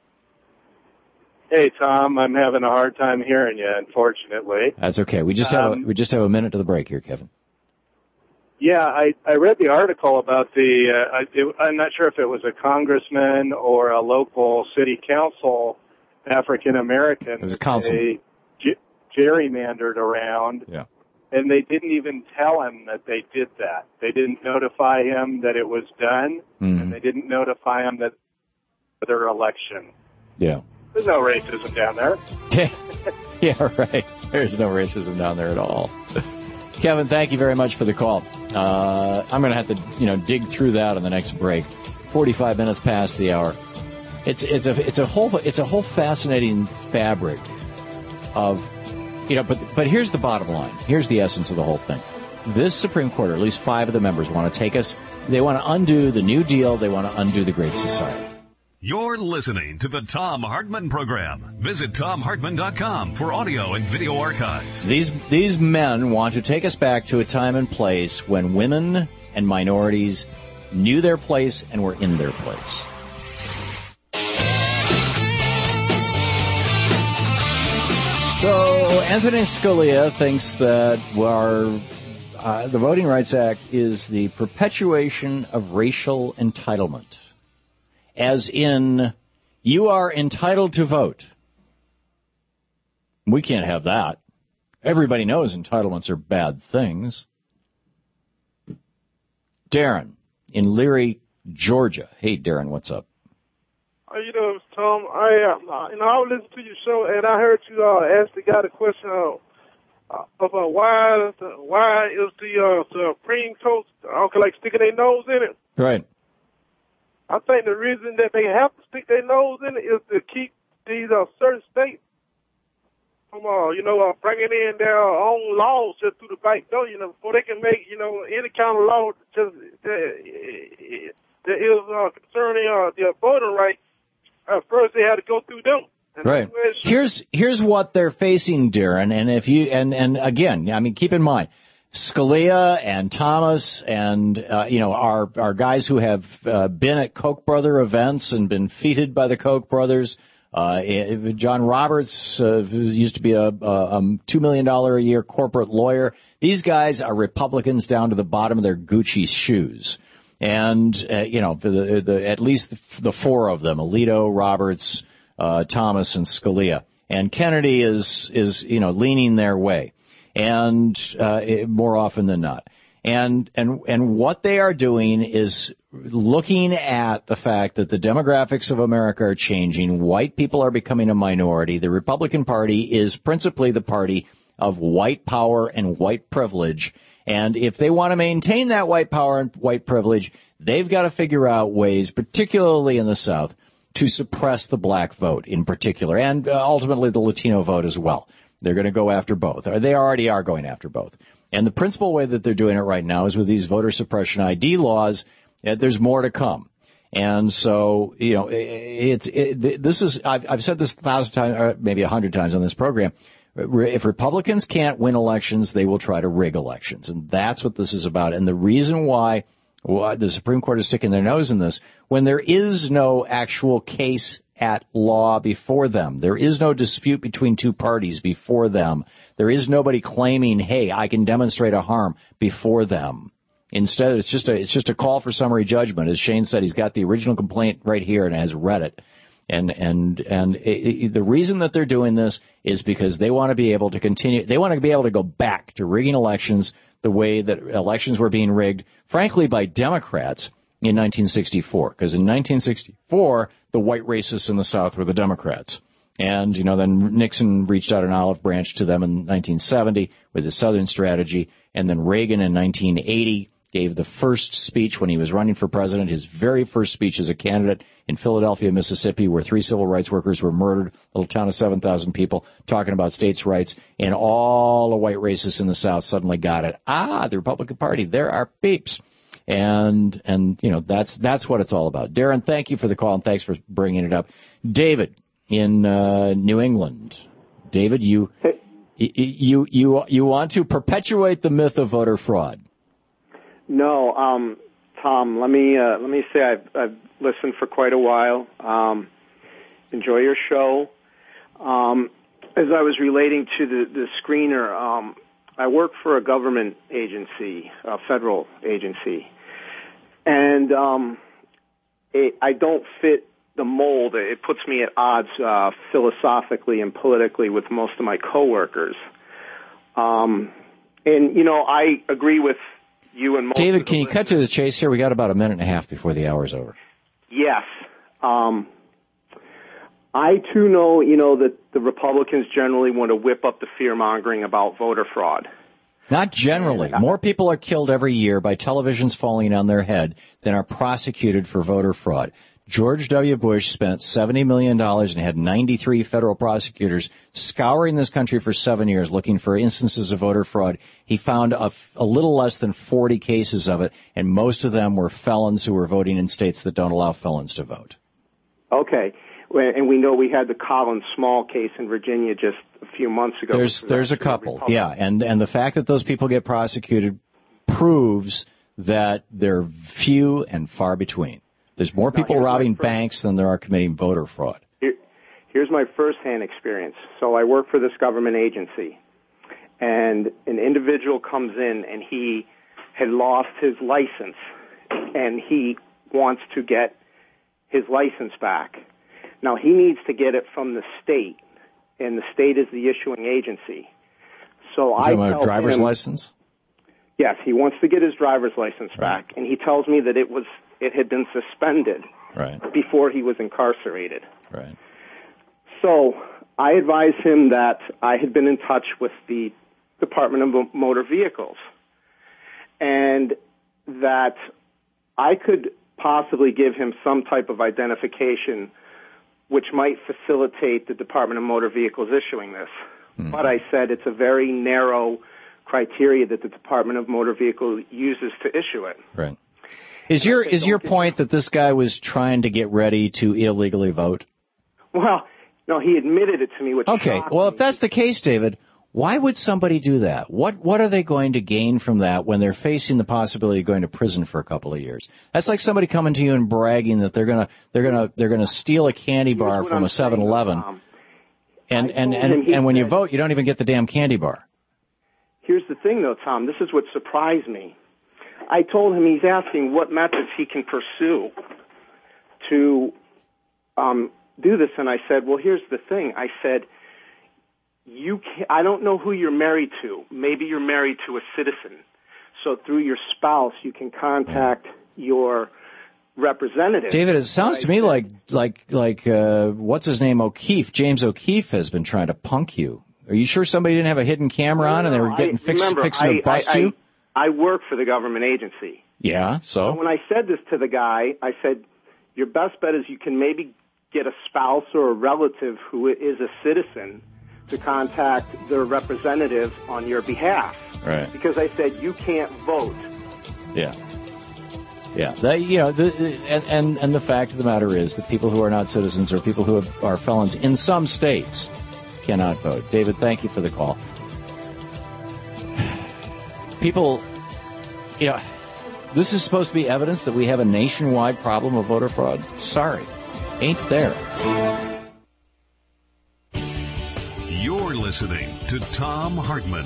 Hey, Tom, I'm having a hard time hearing you, unfortunately. That's okay. We just have Um, a, we just have a minute to the break here, Kevin. Yeah, I, I read the article about the, uh, I, it, I'm not sure if it was a congressman or a local city council African-American. It was a councilman. They g- gerrymandered around, Yeah. and they didn't even tell him that they did that. They didn't notify him that it was done, Mm-hmm. and they didn't notify him that their election. Yeah. There's no racism down there. Yeah, right. There's no racism down there at all. Kevin, thank you very much for the call. Uh, I'm going to have to, you know, dig through that on the next break. forty-five minutes past the hour. It's it's a it's a whole it's a whole fascinating fabric of, you know, but but here's the bottom line. Here's the essence of the whole thing. This Supreme Court, or at least five of the members, want to take us. They want to undo the New Deal. They want to undo the Great Society. You're listening to the Tom Hartman Program. Visit tom hartman dot com for audio and video archives. These these men want to take us back to a time and place when women and minorities knew their place and were in their place. So Anthony Scalia thinks that our, uh, the Voting Rights Act is the perpetuation of racial entitlement. As in, you are entitled to vote. We can't have that. Everybody knows entitlements are bad things. Darren in Leary, Georgia. Hey, Darren, what's up? How you doing, Tom? I, uh, you know, I was listening to your show, and I heard you uh, ask the guy the question uh, about why, the, why is the uh, Supreme Court okay, like sticking their nose in it? Right. I think the reason that they have to stick their nose in it is to keep these uh, certain states from, uh, you know, uh, bringing in their own laws just through the back door, you know, before they can make, you know, any kind of law just that, that is uh, concerning uh, their voting rights. Uh, first, they had to go through them. And Right. Here's here's what they're facing, Darren, and if you and and again, I mean, keep in mind, Scalia and Thomas and, uh, you know, our, our guys who have uh, been at Koch brother events and been feted by the Koch brothers. Uh, John Roberts, uh, who used to be a, a two million dollars a year corporate lawyer. These guys are Republicans down to the bottom of their Gucci shoes. And, uh, you know, the, the, at least the, the four of them, Alito, Roberts, uh, Thomas, and Scalia. And Kennedy is, is, you know, leaning their way. And, uh, more often than not. And, and, and what they are doing is looking at the fact that the demographics of America are changing. White people are becoming a minority. The Republican Party is principally the party of white power and white privilege. And if they want to maintain that white power and white privilege, they've got to figure out ways, particularly in the South, to suppress the black vote in particular, and uh, ultimately the Latino vote as well. They're going to go after both. They already are going after both. And the principal way that they're doing it right now is with these voter suppression I D laws. Uh, there's more to come. And so, you know, it's it, this is I've, I've said this a thousand times, or maybe a hundred times on this program. If Republicans can't win elections, they will try to rig elections. And that's what this is about. And the reason why, why the Supreme Court is sticking their nose in this, when there is no actual case at law before them, there is no dispute between two parties before them, there is nobody claiming, hey, I can demonstrate a harm before them. Instead, it's just a, it's just a call for summary judgment. As Shane said, he's got the original complaint right here and has read it. And, and, and it, it, the reason that they're doing this is because they want to be able to continue, they want to be able to go back to rigging elections the way that elections were being rigged, frankly, by Democrats in nineteen sixty-four. Because in nineteen sixty-four, the white racists in the South were the Democrats. And, you know, then Nixon reached out an olive branch to them in nineteen seventy with his Southern strategy. And then Reagan in nineteen eighty gave the first speech when he was running for president, his very first speech as a candidate in Philadelphia, Mississippi, where three civil rights workers were murdered, a little town of seven thousand people, talking about states' rights, and all the white racists in the South suddenly got it. Ah, the Republican Party, there are peeps. And, and you know, that's that's what it's all about. Darren, thank you for the call, and thanks for bringing it up. David in uh, New England. David, you, hey. you, you, you want to perpetuate the myth of voter fraud. No, um, Tom. Let me uh, let me say I've, I've listened for quite a while. Um, enjoy your show. Um, as I was relating to the the screener, um, I work for a government agency, a federal agency, and um, it, I don't fit the mold. It puts me at odds uh, philosophically and politically with most of my coworkers. Um, and you know, I agree with you and most David, can you listeners. cut to the chase here? We got about a minute and a half before the hour's over. Yes. Um, I, too, know, you know, that the Republicans generally want to whip up the fear-mongering about voter fraud. Not generally. More people are killed every year by televisions falling on their head than are prosecuted for voter fraud. George W. Bush spent seventy million dollars and had ninety-three federal prosecutors scouring this country for seven years looking for instances of voter fraud. He found a, a little less than forty cases of it, and most of them were felons who were voting in states that don't allow felons to vote. Okay. And we know we had the Collins Small case in Virginia just a few months ago. There's there's a couple, yeah, and and the fact that those people get prosecuted proves that they're few and far between. There's more people robbing banks than there are committing voter fraud. Here, here's my first-hand experience. So I work for this government agency, and an individual comes in and he had lost his license, and he wants to get his license back. Now, he needs to get it from the state, and the state is the issuing agency. So I tell a driver's him, license? Yes, he wants to get his driver's license right. back, and he tells me that it was it had been suspended right. before he was incarcerated. Right. So I advised him that I had been in touch with the Department of Motor Vehicles, and that I could possibly give him some type of identification which might facilitate the Department of Motor Vehicles issuing this. Mm. But I said it's a very narrow criteria that the Department of Motor Vehicles uses to issue it. Right. Is your is your point that this guy was trying to get ready to illegally vote? Well, no, he admitted it to me. Which okay. Well, if that's the case, David, Why would somebody do that? What what are they going to gain from that when they're facing the possibility of going to prison for a couple of years? That's like somebody coming to you and bragging that they're gonna they're gonna they're gonna steal a candy bar from a seven eleven, and and and, and when you vote, you don't even get the damn candy bar. Here's the thing, though, Tom. This is what surprised me. I told him he's asking what methods he can pursue to um, do this, and I said, well, here's the thing. I said, you can, I don't know who you're married to. Maybe you're married to a citizen. So through your spouse, you can contact your representative. David, it sounds to me like like like uh, what's his name, O'Keefe, James O'Keefe has been trying to punk you. Are you sure somebody didn't have a hidden camera on and they were getting I, fix, remember, fixing I, to bust I, you? I, I work for the government agency. Yeah, so? so when I said this to the guy, I said, your best bet is you can maybe get a spouse or a relative who is a citizen to contact their representative on your behalf. Right. Because I said, you can't vote. Yeah. Yeah. That, you know, the, and, and, and the fact of the matter is that people who are not citizens or people who have, are felons in some states cannot vote. David, thank you for the call. People, you know, this is supposed to be evidence that we have a nationwide problem of voter fraud. Sorry. Ain't there. You're listening to Thom Hartmann.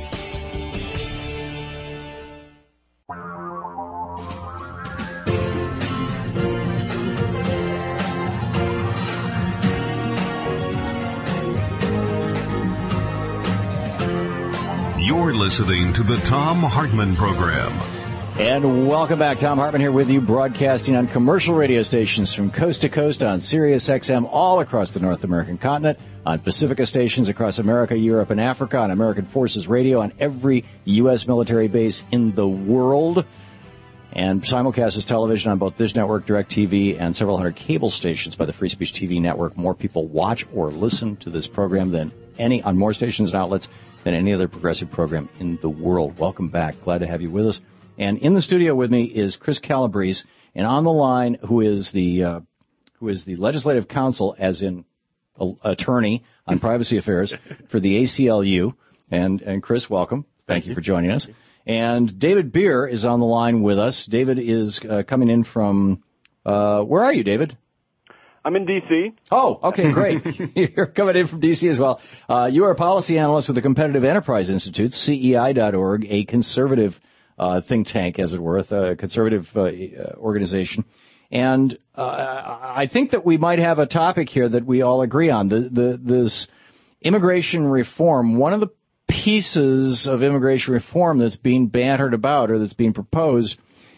You're listening to the Thom Hartmann Program. And welcome back. Thom Hartmann here with you, broadcasting on commercial radio stations from coast to coast on Sirius X M all across the North American continent, on Pacifica stations across America, Europe, and Africa, on American Forces Radio, on every U S military base in the world, and simulcast as television on both Dish Network, DirecTV, and several hundred cable stations by the Free Speech T V network. More people watch or listen to this program than any on more stations and outlets than any other progressive program in the world. Welcome back. Glad to have you with us. And in the studio with me is Chris Calabrese, and on the line, who is the uh, who is the legislative counsel, as in uh, attorney on privacy affairs for the A C L U. And and Chris, welcome. Thank, Thank you. you for joining us. And David Beer is on the line with us. David is uh, coming in from uh, where are you, David? I'm in D C Oh, okay, great. You're coming in from D C as well. Uh, you are a policy analyst with the Competitive Enterprise Institute, C E I dot org, a conservative uh, think tank, as it were, a conservative uh, organization. And uh, I think that we might have a topic here that we all agree on, the, the, this immigration reform. One of the pieces of immigration reform that's being bantered about or that's being proposed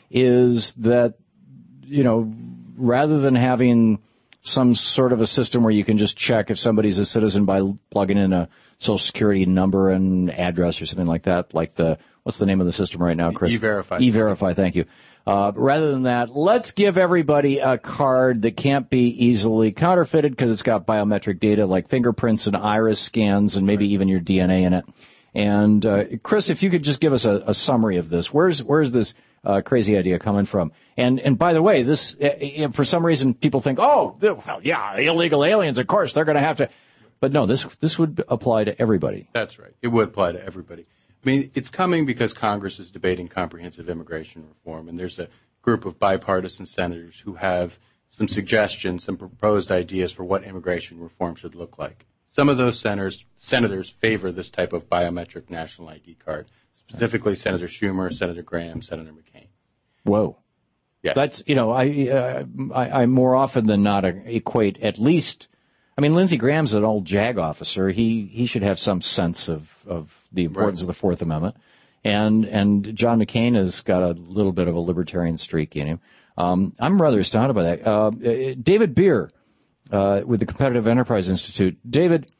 is that, you know, rather than having some sort of a system where you can just check if somebody's a citizen by plugging in a Social Security number and address or something like that, like the, what's the name of the system right now, Chris? E-Verify. E-Verify, thank you. Uh, rather than that, let's give everybody a card that can't be easily counterfeited because it's got biometric data like fingerprints and iris scans and maybe even your D N A in it. And, uh, Chris, if you could just give us a, a summary of this. Where's, where's this uh, crazy idea coming from? And, and by the way, this, uh, for some reason, people think, oh, well, yeah, illegal aliens, of course, they're going to have to. But no, this, this would apply to everybody. That's right. It would apply to everybody. I mean, it's coming because Congress is debating comprehensive immigration reform, and there's a group of bipartisan senators who have some suggestions, some proposed ideas for what immigration reform should look like. Some of those senators, senators favor this type of biometric national I D card, specifically Senator Schumer, Senator Graham, Senator McCain. Whoa. Yeah. That's, you know, I, uh, I, I more often than not equate at least, I mean, Lindsey Graham's an old JAG officer. He, he should have some sense of, of the importance right. of the Fourth Amendment. And, and John McCain has got a little bit of a libertarian streak in him. Um, I'm rather astounded by that. Uh, David Beer, uh, with the Competitive Enterprise Institute. David,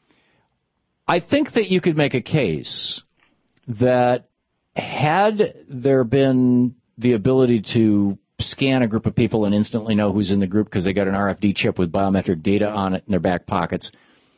I think that you could make a case that had there been the ability to scan a group of people and instantly know who's in the group because they got an R F D chip with biometric data on it in their back pockets,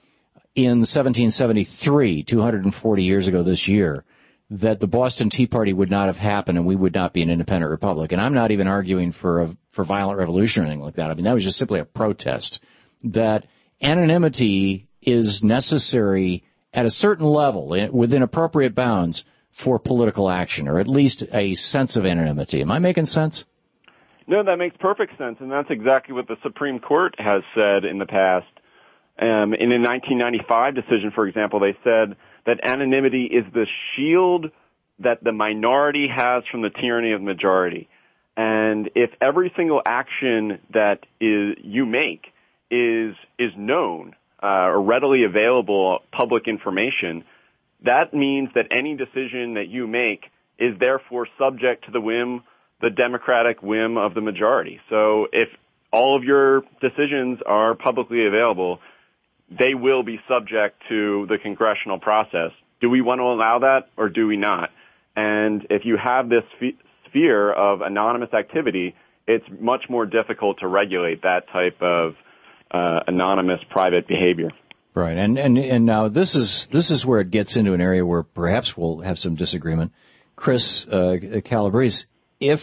in seventeen seventy-three, two hundred forty years ago this year, that the Boston Tea Party would not have happened and we would not be an independent republic. And I'm not even arguing for a for violent revolution or anything like that. I mean, that was just simply a protest that anonymity is necessary at a certain level, within appropriate bounds, for political action, or at least a sense of anonymity. Am I making sense? No, that makes perfect sense, and that's exactly what the Supreme Court has said in the past. Um, in a nineteen ninety-five decision, for example, they said that anonymity is the shield that the minority has from the tyranny of the majority. And if every single action that is you make is is known uh, or readily available public information, that means that any decision that you make is therefore subject to the whim, the democratic whim of the majority. So if all of your decisions are publicly available, they will be subject to the congressional process. Do we want to allow that or do we not? And if you have this sphere of anonymous activity, it's much more difficult to regulate that type of uh, anonymous private behavior. Right, and and and now this is this is where it gets into an area where perhaps we'll have some disagreement. Chris uh, Calabrese, if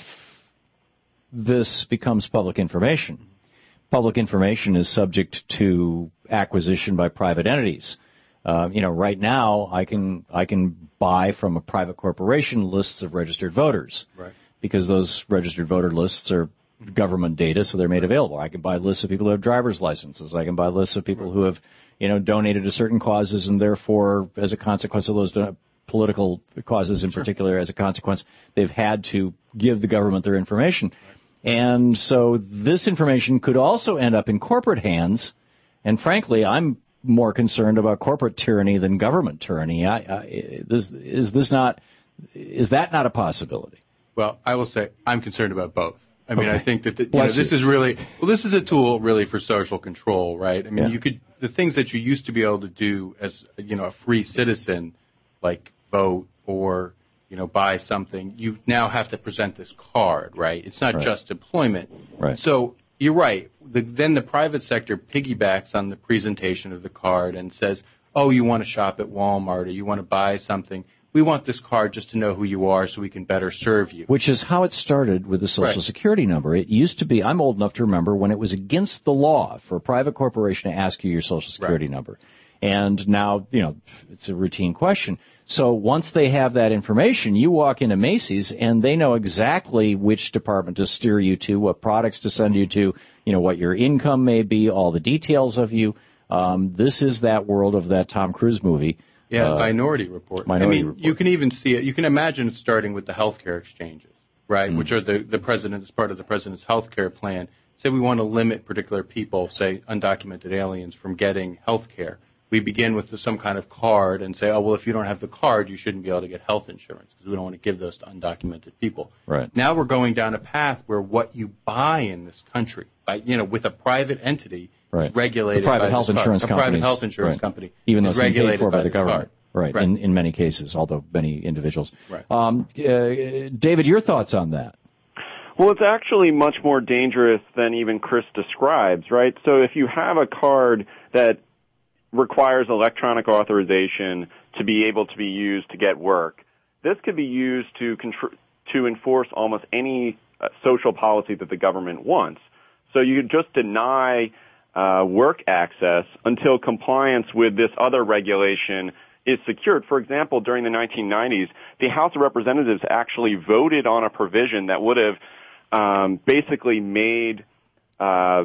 this becomes public information, public information is subject to acquisition by private entities. Uh, you know, right now I can I can buy from a private corporation lists of registered voters, right? Because those registered voter lists are government data, so they're made available. I can buy lists of people who have driver's licenses. I can buy lists of people who have, you know, donated to certain causes, and therefore, as a consequence of those do- political causes in particular, as a consequence, they've had to give the government their information. And so this information could also end up in corporate hands, and frankly, I'm more concerned about corporate tyranny than government tyranny. I, I, this, is this not, is that not a possibility? Well, I will say I'm concerned about both. I mean, okay. I think that the, you know, this is really, well, this is a tool really for social control, right? I mean, yeah. you could, the things that you used to be able to do as, you know, a free citizen, like vote or, you know, buy something, you now have to present this card, right? It's not right. just employment. Right. So you're right. The, then the private sector piggybacks on the presentation of the card and says, oh, you want to shop at Walmart or you want to buy something. We want this card just to know who you are so we can better serve you. Which is how it started with the Social right. Security number. It used to be, I'm old enough to remember, when it was against the law for a private corporation to ask you your Social Security right. number. And now, you know, it's a routine question. So once they have that information, you walk into Macy's and they know exactly which department to steer you to, what products to send you to, you know, what your income may be, all the details of you. Um, this is that world of that Tom Cruise movie. Yeah, uh, Minority Report. Minority I mean, Report. You can even see it. You can imagine it starting with the healthcare exchanges, right, mm-hmm. which are the, the president, as part of the president's healthcare plan. Say we want to limit particular people, say undocumented aliens, from getting health care. We begin with the, some kind of card and say, oh, well, if you don't have the card, you shouldn't be able to get health insurance because we don't want to give those to undocumented people. Right. Now we're going down a path where what you buy in this country, by, you know, with a private entity, right. is regulated the private by health this insurance card. A private health insurance right. company, even though is it's being regulated paid for by, by the government. Card. Right. right. In, in many cases, although many individuals. Right. Um, uh, David, your thoughts on that? Well, it's actually much more dangerous than even Chris describes, right? So if you have a card that requires electronic authorization to be able to be used to get work, this could be used to contr- to enforce almost any uh, social policy that the government wants. So you could just deny uh, work access until compliance with this other regulation is secured. For example, during the nineteen nineties, the House of Representatives actually voted on a provision that would have um, basically made uh,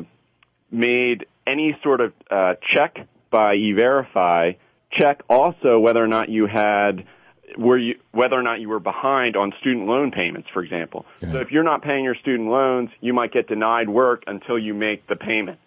made any sort of uh, check by E-Verify check also whether or not you had were you whether or not you were behind on student loan payments, for example. Yeah. So if you're not paying your student loans, you might get denied work until you make the payment,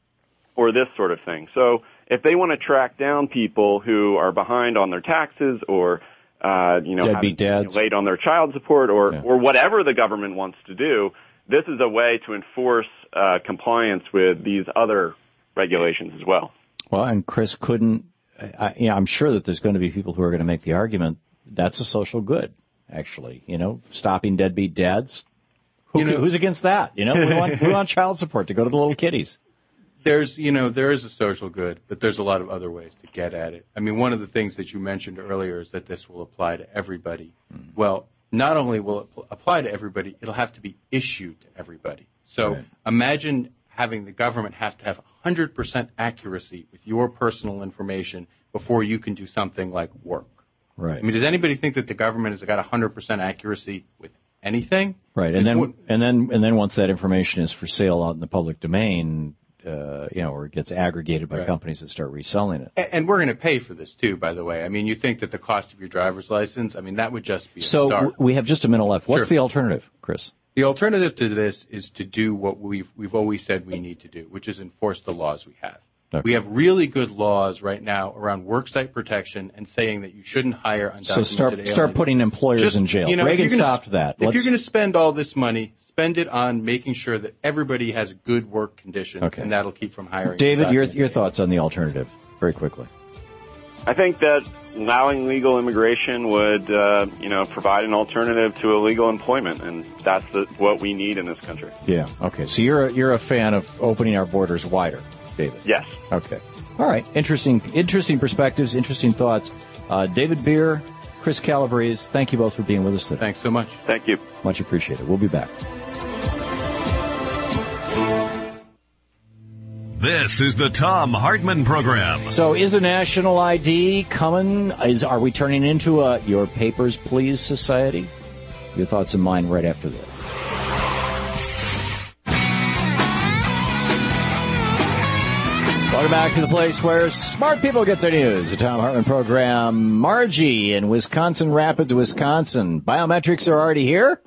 or this sort of thing. So if they want to track down people who are behind on their taxes or uh, you know, deadbeat dads, you know, late on their child support, or yeah. or whatever the government wants to do, this is a way to enforce uh, compliance with these other regulations as well. Well, and Chris couldn't. I, you know, I'm sure that there's going to be people who are going to make the argument that's a social good. Actually, you know, stopping deadbeat dads. Who, you know, who's against that? You know, we want, we want child support to go to the little kiddies. There's, you know, there is a social good, but there's a lot of other ways to get at it. I mean, one of the things that you mentioned earlier is that this will apply to everybody. Mm. Well, not only will it apply to everybody, it'll have to be issued to everybody. So right. imagine having the government have to have one hundred percent accuracy with your personal information before you can do something like work. Right. I mean, does anybody think that the government has got one hundred percent accuracy with anything? Right. And then, and then, and then once that information is for sale out in the public domain, uh, you know, or it gets aggregated by right. companies that start reselling it. And, and we're going to pay for this too, by the way. I mean, you think that the cost of your driver's license, I mean, that would just be a so start. So we have just a minute left. What's Sure. the alternative, Chris? The alternative to this is to do what we've we've always said we need to do, which is enforce the laws we have. Okay. We have really good laws right now around worksite protection and saying that you shouldn't hire undocumented So start aliens. start putting employers Just, in jail. You know, Reagan if you're gonna, stopped that. If Let's, you're going to spend all this money, spend it on making sure that everybody has good work conditions, okay. and that'll keep from hiring. David, your your thoughts on the alternative, very quickly. I think that allowing legal immigration would, uh, you know, provide an alternative to illegal employment, and that's the, what we need in this country. Yeah. Okay. So you're a, you're a fan of opening our borders wider, David? Yes. Okay. All right. Interesting, interesting perspectives, interesting thoughts. Uh, David Beer, Chris Calabrese, thank you both for being with us today. Thanks so much. Thank you. Much appreciated. We'll be back. This is the Thom Hartmann Program. So is a national I D coming? Is Are we turning into a Your Papers, Please society? Your thoughts and mine right after this. Welcome back to the place where smart people get their news. The Thom Hartmann Program. Margie in Wisconsin Rapids, Wisconsin. Biometrics are already here?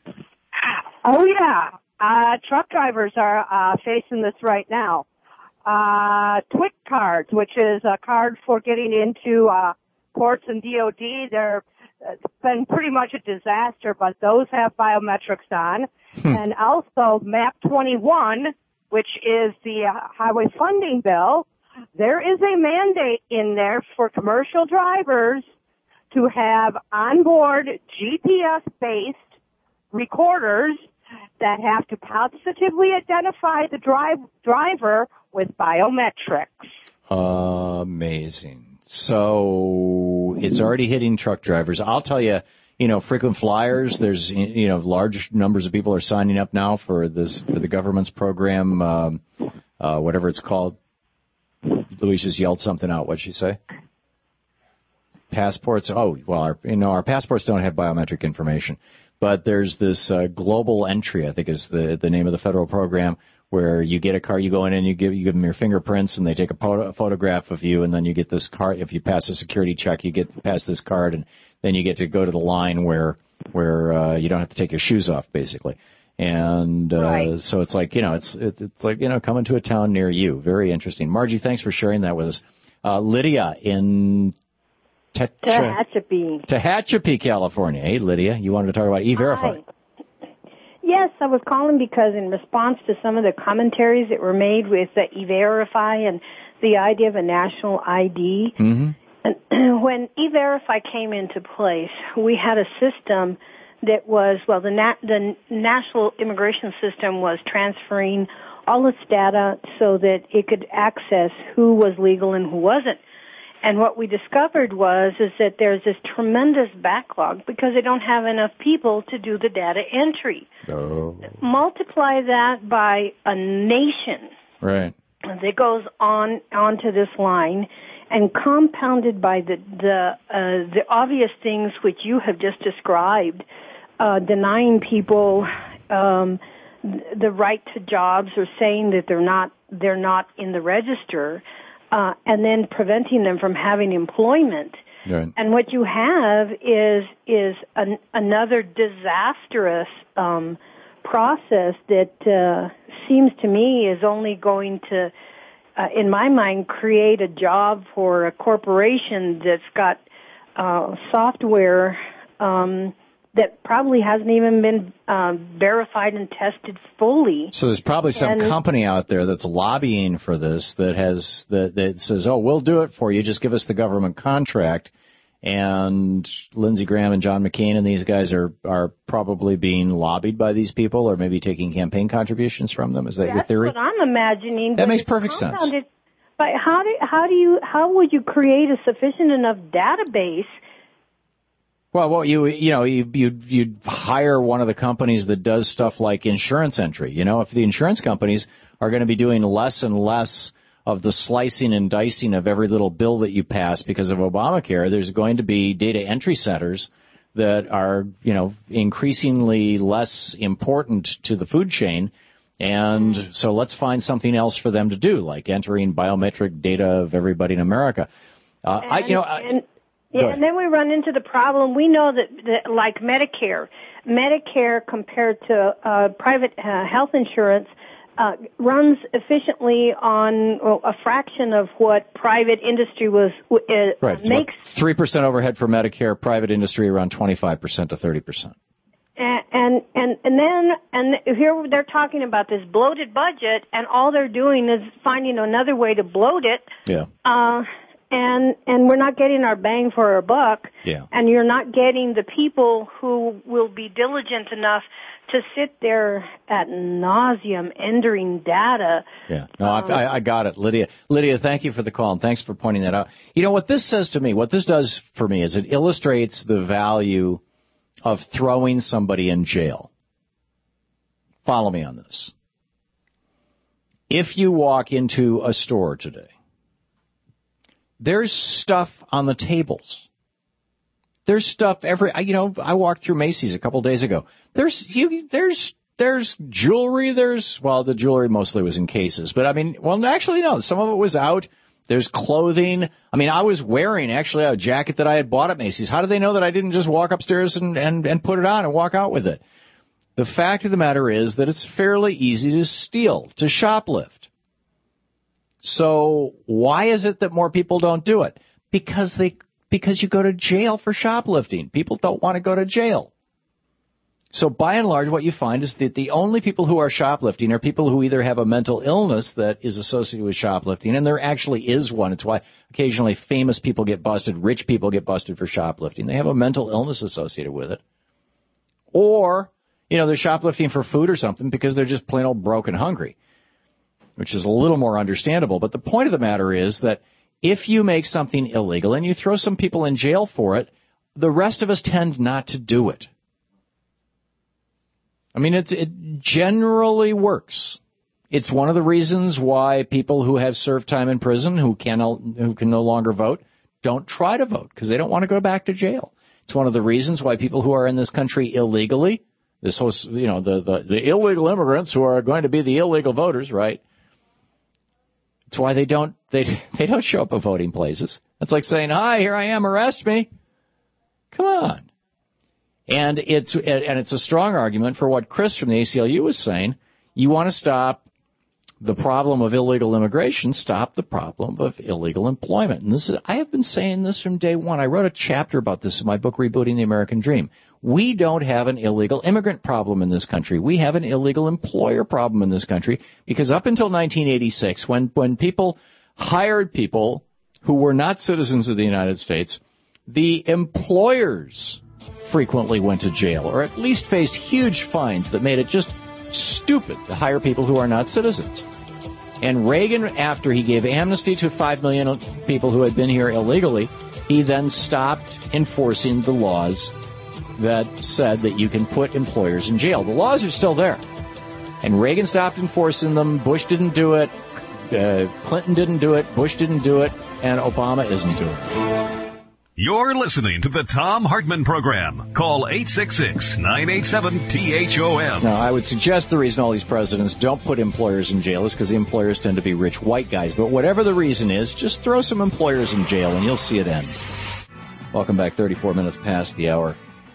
Oh, yeah. Uh, truck drivers are uh, facing this right now. Uh, TWIC cards, which is a card for getting into uh, ports and D O D, they're it's been pretty much a disaster, but those have biometrics on. Hmm. And also MAP twenty-one, which is the uh, highway funding bill. There is a mandate in there for commercial drivers to have onboard G P S-based recorders that have to positively identify the drive, driver with biometrics. Amazing. So it's already hitting truck drivers. I'll tell you, you know, frequent flyers, there's, you know, large numbers of people are signing up now for this, for the government's program, um, uh, whatever it's called. Louise just yelled something out. What'd she say? Passports. Oh, well, our, you know, our passports don't have biometric information. But there's this uh, global entry, I think is the the name of the federal program, where you get a card, you go in and you give you give them your fingerprints, and they take a, photo, a photograph of you, and then you get this card. If you pass a security check, you get past this card, and then you get to go to the line where where uh, you don't have to take your shoes off, basically. And uh, right. so it's like you know, it's it, it's like you know, coming to a town near you. Very interesting, Margie. Thanks for sharing that with us. Uh, Lydia in Tehachapi. Tehachapi, California. Hey, Lydia, you wanted to talk about E-Verify. Hi. Yes, I was calling because in response to some of the commentaries that were made with uh, E-Verify and the idea of a national I D, mm-hmm. and when E-Verify came into place, we had a system that was, well, the, na- the national immigration system was transferring all its data so that it could access who was legal and who wasn't. And what we discovered was is that there's this tremendous backlog because they don't have enough people to do the data entry. Oh. Multiply that by a nation right. that goes on onto this line, and compounded by the the uh, the obvious things which you have just described, uh, denying people um, the right to jobs or saying that they're not they're not in the register. Uh, and then preventing them from having employment. Right. And what you have is is an, another disastrous um, process that uh, seems to me is only going to, uh, in my mind, create a job for a corporation that's got uh, software um, that probably hasn't even been uh, verified and tested fully. So there's probably some and, company out there that's lobbying for this that has that, that says, "Oh, we'll do it for you. Just give us the government contract." And Lindsey Graham and John McCain and these guys are are probably being lobbied by these people, or maybe taking campaign contributions from them. Is that That's your theory? That's what I'm imagining. That makes perfect sense. But how do how do you how would you create a sufficient enough database? Well, well, you you know you you you'd hire one of the companies that does stuff like insurance entry. You know, if the insurance companies are going to be doing less and less of the slicing and dicing of every little bill that you pass because of Obamacare. There's going to be data entry centers that are, you know, increasingly less important to the food chain. And so let's find something else for them to do, like entering biometric data of everybody in America. Uh, and, I, you know, I, and, yeah, and then we run into the problem. We know that, that like Medicare, Medicare compared to uh, private uh, health insurance uh, runs efficiently on well, a fraction of what private industry was uh, right, makes. three percent overhead for Medicare, private industry around twenty-five percent to thirty percent. And, and and and then and here they're talking about this bloated budget, and all they're doing is finding another way to bloat it. Yeah. Uh, and and we're not getting our bang for our buck. Yeah. And you're not getting the people who will be diligent enough to sit there at nauseum entering data. Yeah. No, um, I, I got it, Lydia. Lydia, thank you for the call, and thanks for pointing that out. You know what this says to me? What this does for me is it illustrates the value of throwing somebody in jail. Follow me on this. If you walk into a store today, there's stuff on the tables. There's stuff every, you know, I walked through Macy's a couple days ago. There's, you, there's, there's jewelry, there's, well, the jewelry mostly was in cases, but I mean, well, actually, no, some of it was out. There's clothing. I mean, I was wearing actually a jacket that I had bought at Macy's. How did they know that I didn't just walk upstairs and, and, and put it on and walk out with it? The fact of the matter is that it's fairly easy to steal, to shoplift. So why is it that more people don't do it? Because they, because you go to jail for shoplifting. People don't want to go to jail. So by and large, what you find is that the only people who are shoplifting are people who either have a mental illness that is associated with shoplifting, and there actually is one. It's why occasionally famous people get busted, rich people get busted for shoplifting. They have a mental illness associated with it. Or, you know, they're shoplifting for food or something because they're just plain old broke and hungry, which is a little more understandable. But the point of the matter is that if you make something illegal and you throw some people in jail for it, the rest of us tend not to do it. I mean, it, it generally works. It's one of the reasons why people who have served time in prison, who can, who can no longer vote, don't try to vote because they don't want to go back to jail. It's one of the reasons why people who are in this country illegally, this whole, you know, the, the, the illegal immigrants who are going to be the illegal voters, right? It's why they don't, they, they don't show up at voting places. It's like saying, hi, here I am, arrest me. Come on. And it's and it's a strong argument for what Chris from the A C L U was saying. You want to stop the problem of illegal immigration, stop the problem of illegal employment. And this is, I have been saying this from day one. I wrote a chapter about this in my book, Rebooting the American Dream. We don't have an illegal immigrant problem in this country. We have an illegal employer problem in this country because up until nineteen eighty-six, when, when people hired people who were not citizens of the United States, the employers frequently went to jail, or at least faced huge fines that made it just stupid to hire people who are not citizens. And Reagan, after he gave amnesty to five million people who had been here illegally, he then stopped enforcing the laws that said that you can put employers in jail. The laws are still there. And Reagan stopped enforcing them. Bush didn't do it. Uh, Clinton didn't do it. Bush didn't do it. And Obama isn't doing it. You're listening to the Thom Hartmann Program. Call eight six six, nine eight seven, T H O M. Now, I would suggest the reason all these presidents don't put employers in jail is because the employers tend to be rich white guys. But whatever the reason is, just throw some employers in jail and you'll see it end. Welcome back, thirty-four minutes past the hour.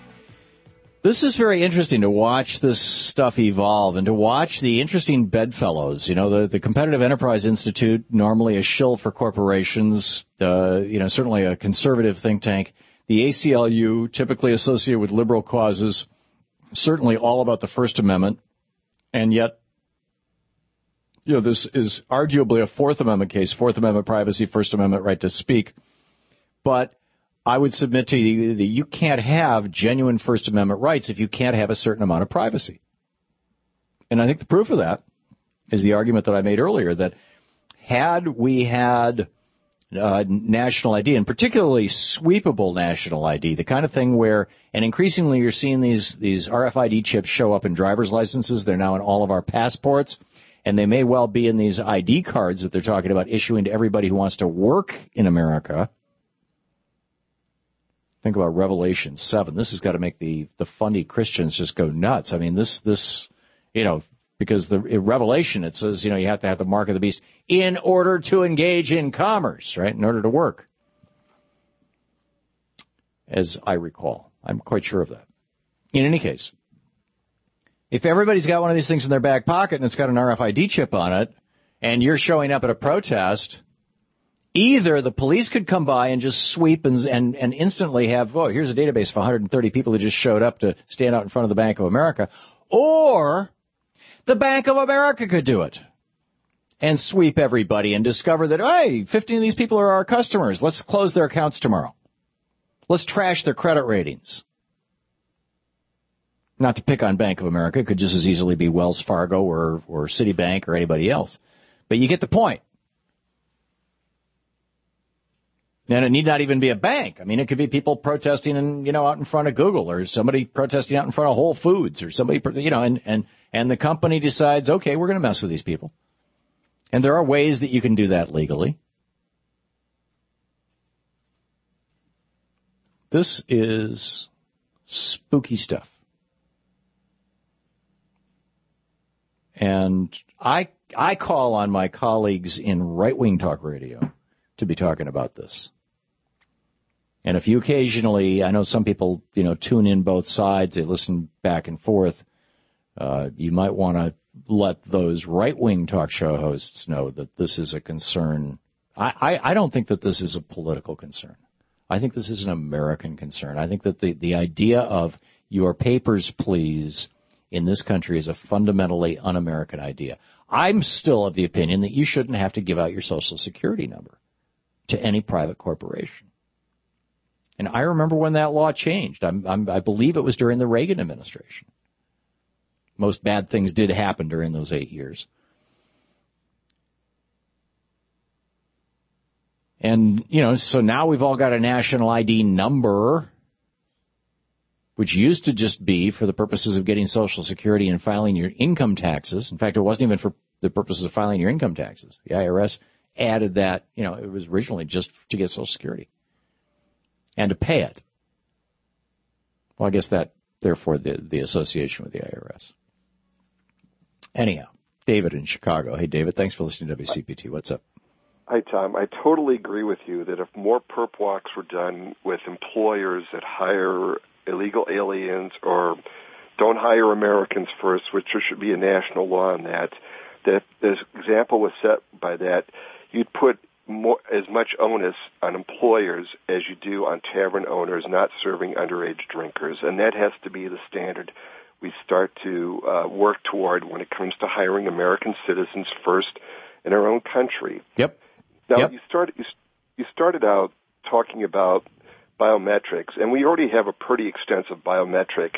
This is very interesting to watch this stuff evolve and to watch the interesting bedfellows. You know, the, the Competitive Enterprise Institute, normally a shill for corporations, uh, you know, certainly a conservative think tank. The A C L U, typically associated with liberal causes, certainly all about the First Amendment. And yet, you know, this is arguably a Fourth Amendment case, Fourth Amendment privacy, First Amendment right to speak. But I would submit to you that you can't have genuine First Amendment rights if you can't have a certain amount of privacy. And I think the proof of that is the argument that I made earlier, that had we had uh, national I D, and particularly sweepable national I D, the kind of thing where, and increasingly you're seeing these, these R F I D chips show up in driver's licenses. They're now in all of our passports. and they may well be in these I D cards that they're talking about issuing to everybody who wants to work in America. Think about Revelation seven. This has got to make the, the fundy Christians just go nuts. I mean, this, this, you know, because the in Revelation, it says, you know, you have to have the mark of the beast in order to engage in commerce, right, in order to work, as I recall. I'm quite sure of that. In any case, if everybody's got one of these things in their back pocket and it's got an R F I D chip on it, and you're showing up at a protest, either the police could come by and just sweep and, and, and instantly have, oh, here's a database of one hundred thirty people who just showed up to stand out in front of the Bank of America, or the Bank of America could do it and sweep everybody and discover that, hey, fifteen of these people are our customers. Let's close their accounts tomorrow. Let's trash their credit ratings. Not to pick on Bank of America. It could just as easily be Wells Fargo or, or Citibank or anybody else. But you get the point. And it need not even be a bank. I mean, it could be people protesting, in, you know, out in front of Google, or somebody protesting out in front of Whole Foods, or somebody, you know, and, and, and the company decides, okay, we're going to mess with these people. And there are ways that you can do that legally. This is spooky stuff. And I, I call on my colleagues in right-wing talk radio to be talking about this. And if you occasionally, I know some people, you know, tune in both sides, they listen back and forth, uh, you might want to let those right-wing talk show hosts know that this is a concern. I, I, I don't think that this is a political concern. I think this is an American concern. I think that the, the idea of your papers, please, in this country is a fundamentally un-American idea. I'm still of the opinion that you shouldn't have to give out your Social Security number to any private corporation. And I remember when that law changed. I'm, I'm, I believe it was during the Reagan administration. Most bad things did happen during those eight years. And, you know, so now we've all got a national I D number, which used to just be for the purposes of getting Social Security and filing your income taxes. In fact, it wasn't even for the purposes of filing your income taxes. The I R S added that, you know, it was originally just to get Social Security and to pay it. Well, I guess that, therefore, the, the association with the I R S. Anyhow, David in Chicago. Hey, David, thanks for listening to W C P T. What's up? Hi, Tom. I totally agree with you that if more perp walks were done with employers that hire illegal aliens or don't hire Americans first, which there should be a national law on that, that if this example was set by that, you'd put more, as much onus on employers as you do on tavern owners not serving underage drinkers. And that has to be the standard we start to uh, work toward when it comes to hiring American citizens first in our own country. Yep. Now, yep. you started you, you started out talking about biometrics, and we already have a pretty extensive biometric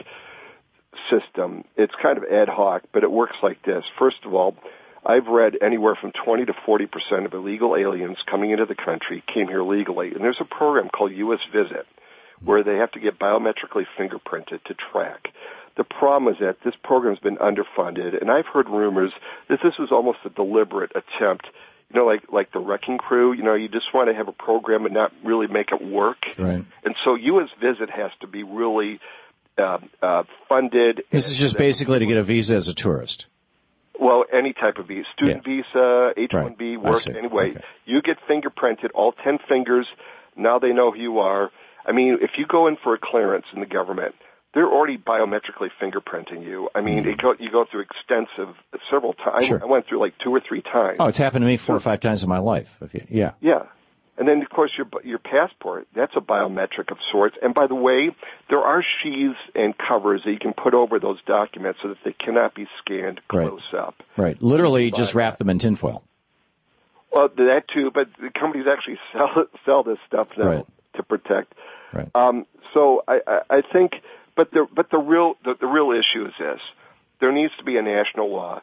system. It's kind of ad hoc, but it works like this. First of all, I've read anywhere from twenty to forty percent of illegal aliens coming into the country came here legally, and there's a program called U S Visit where they have to get biometrically fingerprinted to track. The problem is that this program's been underfunded, and I've heard rumors that this was almost a deliberate attempt. You know, like like the Wrecking Crew, you know, you just want to have a program and not really make it work. Right. And so U S Visit has to be really uh, uh, funded. This is just basically to get a visa as a tourist. Well, any type of visa, student yeah. visa, H one B, right. work, anyway. Okay. You get fingerprinted, all ten fingers. Now they know who you are. I mean, if you go in for a clearance in the government, they're already biometrically fingerprinting you. I mean, mm-hmm. it go, you go through extensive, several times. Sure. I went through like two or three times. Oh, it's happened to me four or five times in my life. Yeah. Yeah. And then, of course, your your passport, that's a biometric of sorts. And by the way, there are sheaths and covers that you can put over those documents so that they cannot be scanned close right. up. Right. Literally just wrap that. them in tinfoil. Well, that too, but the companies actually sell sell this stuff now right. to protect. Right. Um, so I, I, I think, but the but the real the, the real issue is this: there needs to be a national law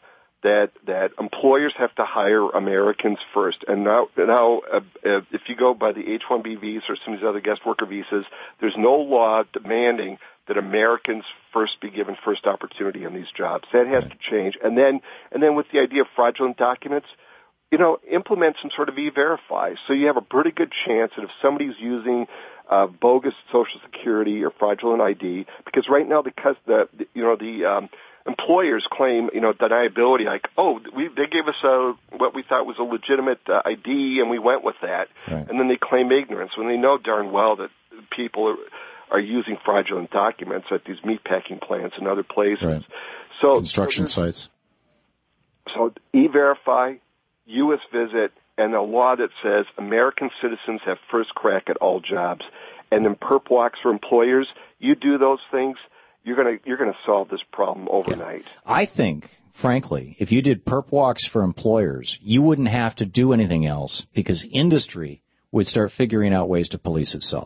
that that employers have to hire Americans first. And now, now uh, uh, if you go by the H one B visa or some of these other guest worker visas, there's no law demanding that Americans first be given first opportunity on these jobs. That has to change. And then, and then with the idea of fraudulent documents, you know, implement some sort of E-Verify. So you have a pretty good chance that if somebody's using uh, bogus Social Security or fraudulent I D, because right now, because the, the you know, the um, employers claim, you know, deniability, like, oh, we, they gave us a, what we thought was a legitimate uh, I D, and we went with that. Right. And then they claim ignorance when they know darn well that people are, are using fraudulent documents at these meatpacking plants and other places. Right. So construction so sites. So E-Verify, U S Visit, and a law that says American citizens have first crack at all jobs. And then perp walks for employers. You do those things, you're gonna you're gonna solve this problem overnight. Yeah. I think, frankly, if you did perp walks for employers, you wouldn't have to do anything else because industry would start figuring out ways to police itself.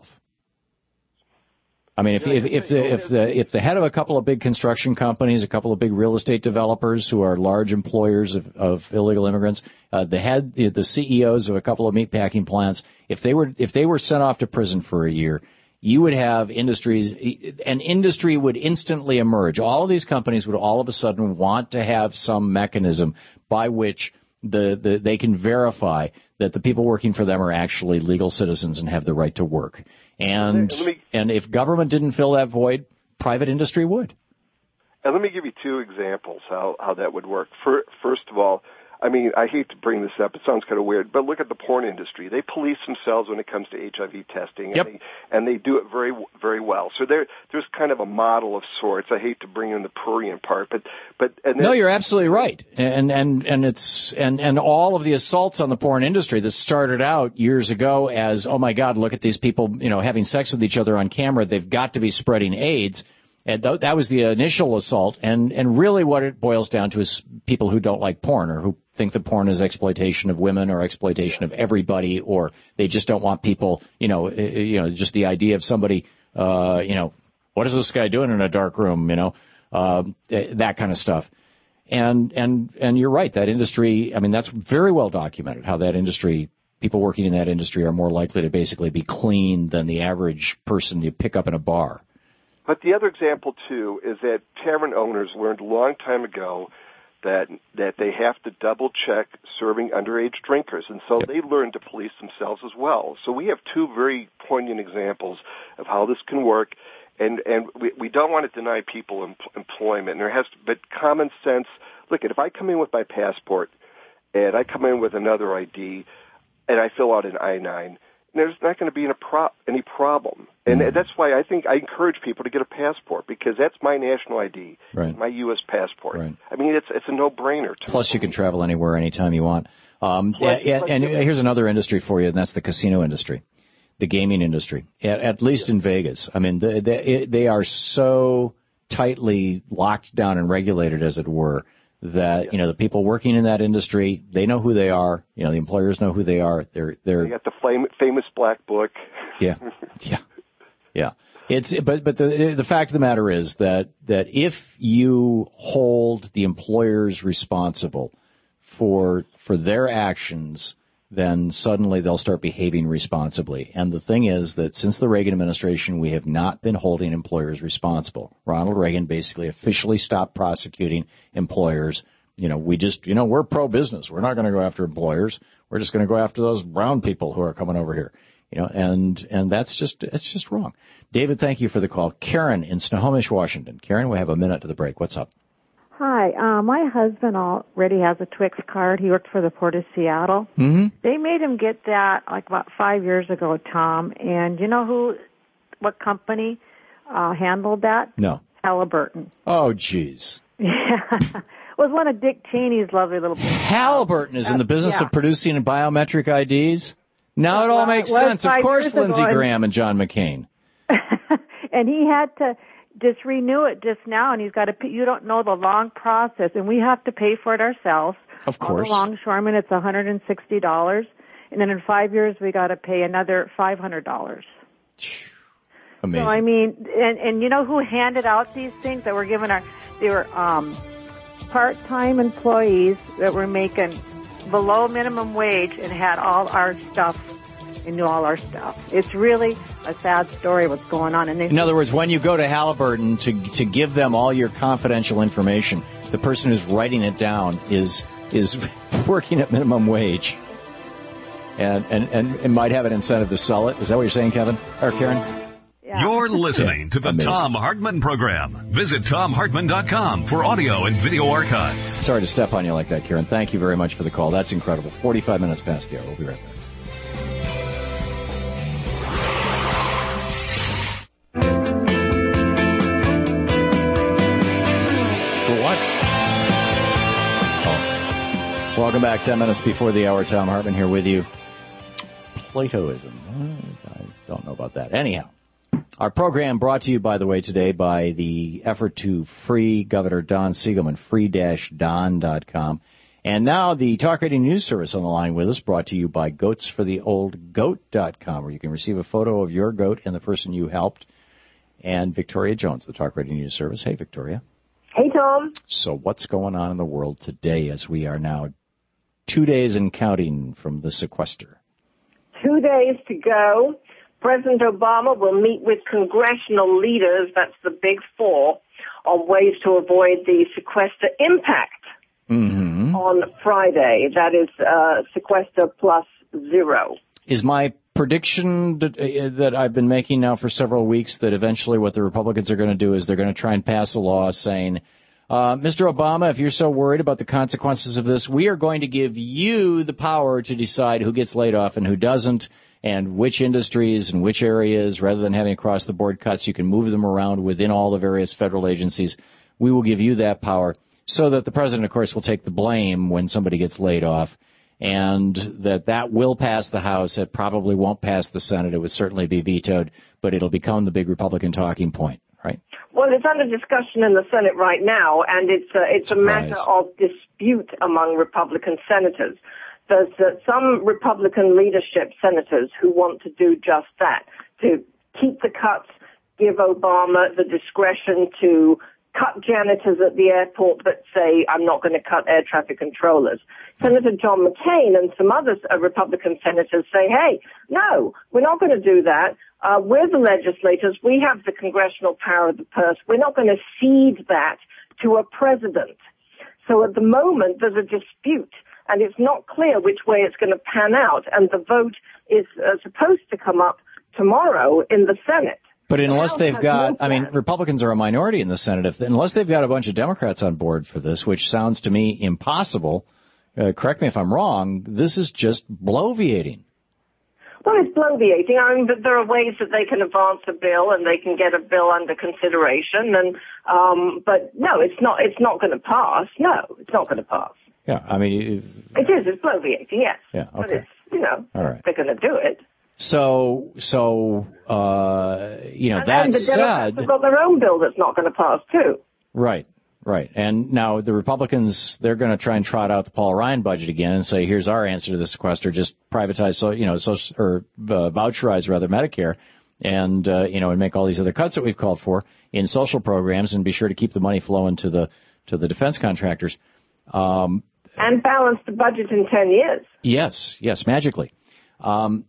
I mean, if if if the if the if the head of a couple of big construction companies, a couple of big real estate developers who are large employers of, of illegal immigrants, uh, the head the C E Os of a couple of meatpacking plants, if they were if they were sent off to prison for a year, you would have industries, an industry would instantly emerge. All of these companies would all of a sudden want to have some mechanism by which the, the they can verify that the people working for them are actually legal citizens and have the right to work. And let me, and if government didn't fill that void, private industry would. And let me give you two examples how, how that would work. For, first of all, I mean, I hate to bring this up. It sounds kind of weird, but look at the porn industry. They police themselves when it comes to H I V testing, yep. and, they, and they do it very, very well. So there, there's kind of a model of sorts. I hate to bring in the prurient part, but but and then, no, you're absolutely right. And and and it's and and all of the assaults on the porn industry that started out years ago as, oh my God, look at these people, you know, having sex with each other on camera. They've got to be spreading AIDS. And th- that was the initial assault. And, and really what it boils down to is people who don't like porn or who think that porn is exploitation of women or exploitation of everybody, or they just don't want people, you know, you know, just the idea of somebody, uh, you know, what is this guy doing in a dark room, you know, uh, that kind of stuff. And, and, and you're right, that industry, I mean, that's very well documented, how that industry, people working in that industry are more likely to basically be clean than the average person you pick up in a bar. But the other example, too, is that tavern owners learned a long time ago that that they have to double-check serving underage drinkers, and so yep. they learned to police themselves as well. So we have two very poignant examples of how this can work, and and we, we don't want to deny people em- employment. And there has to, but common sense. Look, if I come in with my passport and I come in with another I D, and I fill out an I nine. There's not going to be any, pro- any problem. And mm. that's why I think I encourage people to get a passport, because that's my national I D, right. my U S passport. Right. I mean, it's it's a no-brainer. To Plus, me. you can travel anywhere, anytime you want. Um, Plus, yeah, and, and here's another industry for you, and that's the casino industry, the gaming industry, at, at least in Vegas. I mean, they, they, they are so tightly locked down and regulated, as it were, that, yeah. you know, the people working in that industry, they know who they are. You know, the employers know who they are. They're, they're. They got the flame, famous black book. Yeah. Yeah. Yeah. It's, but, but the, the fact of the matter is that, that if you hold the employers responsible for, for their actions, then suddenly they'll start behaving responsibly. And the thing is that since the Reagan administration, we have not been holding employers responsible. Ronald Reagan basically officially stopped prosecuting employers. You know, we just, you know, we're pro-business. We're not going to go after employers. We're just going to go after those brown people who are coming over here. You know, and, and that's just, it's just wrong. David, thank you for the call. Karen in Snohomish, Washington. Karen, we have a minute to the break. What's up? Hi, uh, my husband already has a Twix card. He worked for the Port of Seattle. Mm-hmm. They made him get that like about five years ago, Tom. And you know who, what company uh, handled that? No. Halliburton. Oh, jeez. Yeah. It was one of Dick Cheney's lovely little... Halliburton is uh, in the business yeah. of producing biometric I Ds? Now it all well, makes it sense. Of course, Lindsey ago, Graham and John McCain. And he had to just renew it just now, and he's got to pay, you don't know the long process, and we have to pay for it ourselves. Of course. On the longshoreman, it's one hundred sixty dollars, and then in five years, we got to pay another five hundred dollars. Amazing. So, I mean, and, and you know who handed out these things that were given our, they were, um, part-time employees that were making below minimum wage and had all our stuff and knew all our stuff. It's really a sad story what's going on. And in other words, when you go to Halliburton to to give them all your confidential information, the person who's writing it down is is working at minimum wage and, and, and, and might have an incentive to sell it. Is that what you're saying, Kevin? Or Karen? Yeah. You're listening to the Amazing. Thom Hartmann Program. Visit Thom Hartmann dot com for audio and video archives. Sorry to step on you like that, Karen. Thank you very much for the call. That's incredible. forty-five minutes past the hour. We'll be right back. Welcome back. Ten minutes before the hour. Thom Hartmann here with you. Platoism. I don't know about that. Anyhow, our program brought to you, by the way, today by the effort to free Governor Don Siegelman, free dash don dot com. And now the Talk Radio News Service on the line with us, brought to you by goats for the old goat dot com, where you can receive a photo of your goat and the person you helped. And Victoria Jones, the Talk Radio News Service. Hey, Victoria. Hey, Tom. So what's going on in the world today as we are now two days and counting from the sequester? Two days to go. President Obama will meet with congressional leaders, that's the big four, on ways to avoid the sequester impact mm-hmm. on Friday. That is uh, sequester plus zero. Is my prediction that, uh, that I've been making now for several weeks that eventually what the Republicans are going to do is they're going to try and pass a law saying, Uh, Mister Obama, if you're so worried about the consequences of this, we are going to give you the power to decide who gets laid off and who doesn't, and which industries and which areas, rather than having across-the-board cuts, you can move them around within all the various federal agencies. We will give you that power so that the president, of course, will take the blame when somebody gets laid off, and that that will pass the House. It probably won't pass the Senate. It would certainly be vetoed, but it'll become the big Republican talking point, right? Well, it's under discussion in the Senate right now, and it's a, it's a matter of dispute among Republican senators. There's uh, some Republican leadership senators who want to do just that, to keep the cuts, give Obama the discretion to cut janitors at the airport, but say, I'm not going to cut air traffic controllers. Senator John McCain and some other uh, Republican senators say, hey, no, we're not going to do that. Uh, we're the legislators. We have the congressional power of the purse. We're not going to cede that to a president. So at the moment, there's a dispute, and it's not clear which way it's going to pan out. And the vote is uh, supposed to come up tomorrow in the Senate. But unless they've got, I mean, Republicans are a minority in the Senate. If, unless they've got a bunch of Democrats on board for this, which sounds to me impossible, uh, correct me if I'm wrong, this is just bloviating. Well, it's bloviating. I mean, but there are ways that they can advance a bill and they can get a bill under consideration. And um, but no, it's not. It's not going to pass. No, it's not going to pass. Yeah, I mean, it is. It's bloviating. Yes. Yeah. Okay. But it's, you know, all right. They're going to do it. So, so uh, you know, and, that and the said, Democrats have got their own bill that's not going to pass too. Right. Right. And now the Republicans, they're going to try and trot out the Paul Ryan budget again and say, here's our answer to the sequester, just privatize, so you know, social, or uh, voucherize, rather, Medicare, and, uh, you know, and make all these other cuts that we've called for in social programs, and be sure to keep the money flowing to the to the defense contractors. Um, and balance the budget in ten years. Yes. Yes, magically. Um,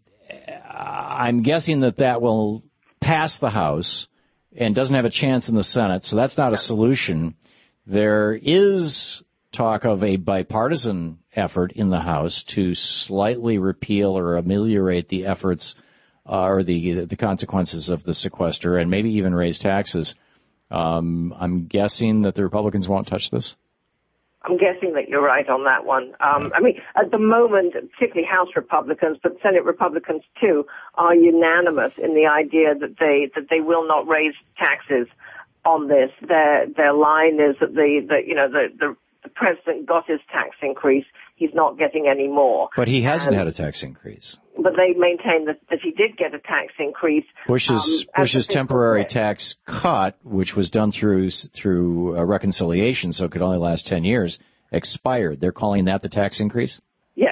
I'm guessing that that will pass the House and doesn't have a chance in the Senate, so that's not a solution. There is talk of a bipartisan effort in the House to slightly repeal or ameliorate the efforts uh, or the the consequences of the sequester, and maybe even raise taxes. Um, I'm guessing that the Republicans won't touch this. I'm guessing that you're right on that one. Um, I mean, at the moment, particularly House Republicans, but Senate Republicans too, are unanimous in the idea that they that they will not raise taxes on this. Their their line is that the, the you know the, the the president got his tax increase. He's not getting any more. But he hasn't and, had a tax increase. But they maintain that, that he did get a tax increase. Bush's um, Bush's temporary tax cut, which was done through through a reconciliation, so it could only last ten years, expired. They're calling that the tax increase? Yes.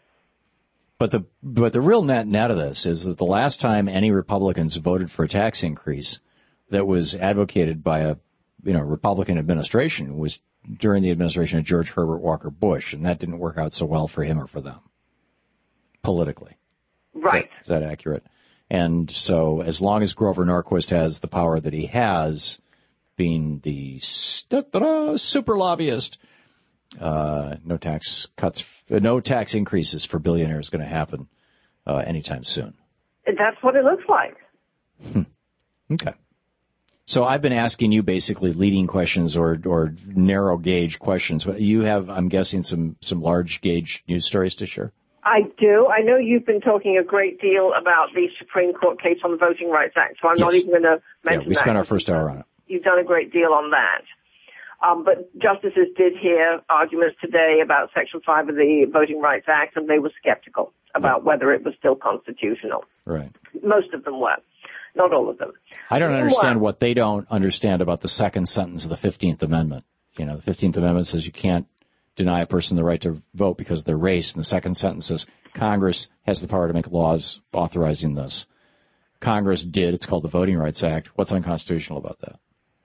But the but the real net net of this is that the last time any Republicans voted for a tax increase that was advocated by a you know, Republican administration was during the administration of George Herbert Walker Bush, and that didn't work out so well for him or for them politically. Right. Is that, is that accurate? And so as long as Grover Norquist has the power that he has, being the super lobbyist, uh, no tax cuts, no tax increases for billionaires going to happen uh, anytime soon. That's what it looks like. Hmm. Okay. So I've been asking you basically leading questions or, or narrow gauge questions. You have, I'm guessing, some, some large gauge news stories to share? I do. I know you've been talking a great deal about the Supreme Court case on the Voting Rights Act, so I'm yes. not even going to mention that. Yeah, we spent our first hour on it. You've done a great deal on that. Um, but justices did hear arguments today about Section five of the Voting Rights Act, and they were skeptical about yeah. whether it was still constitutional. Right. Most of them were. Not all of them. I don't understand what they don't understand about the second sentence of the fifteenth Amendment. You know, the fifteenth Amendment says you can't deny a person the right to vote because of their race. And the second sentence says Congress has the power to make laws authorizing this. Congress did. It's called the Voting Rights Act. What's unconstitutional about that?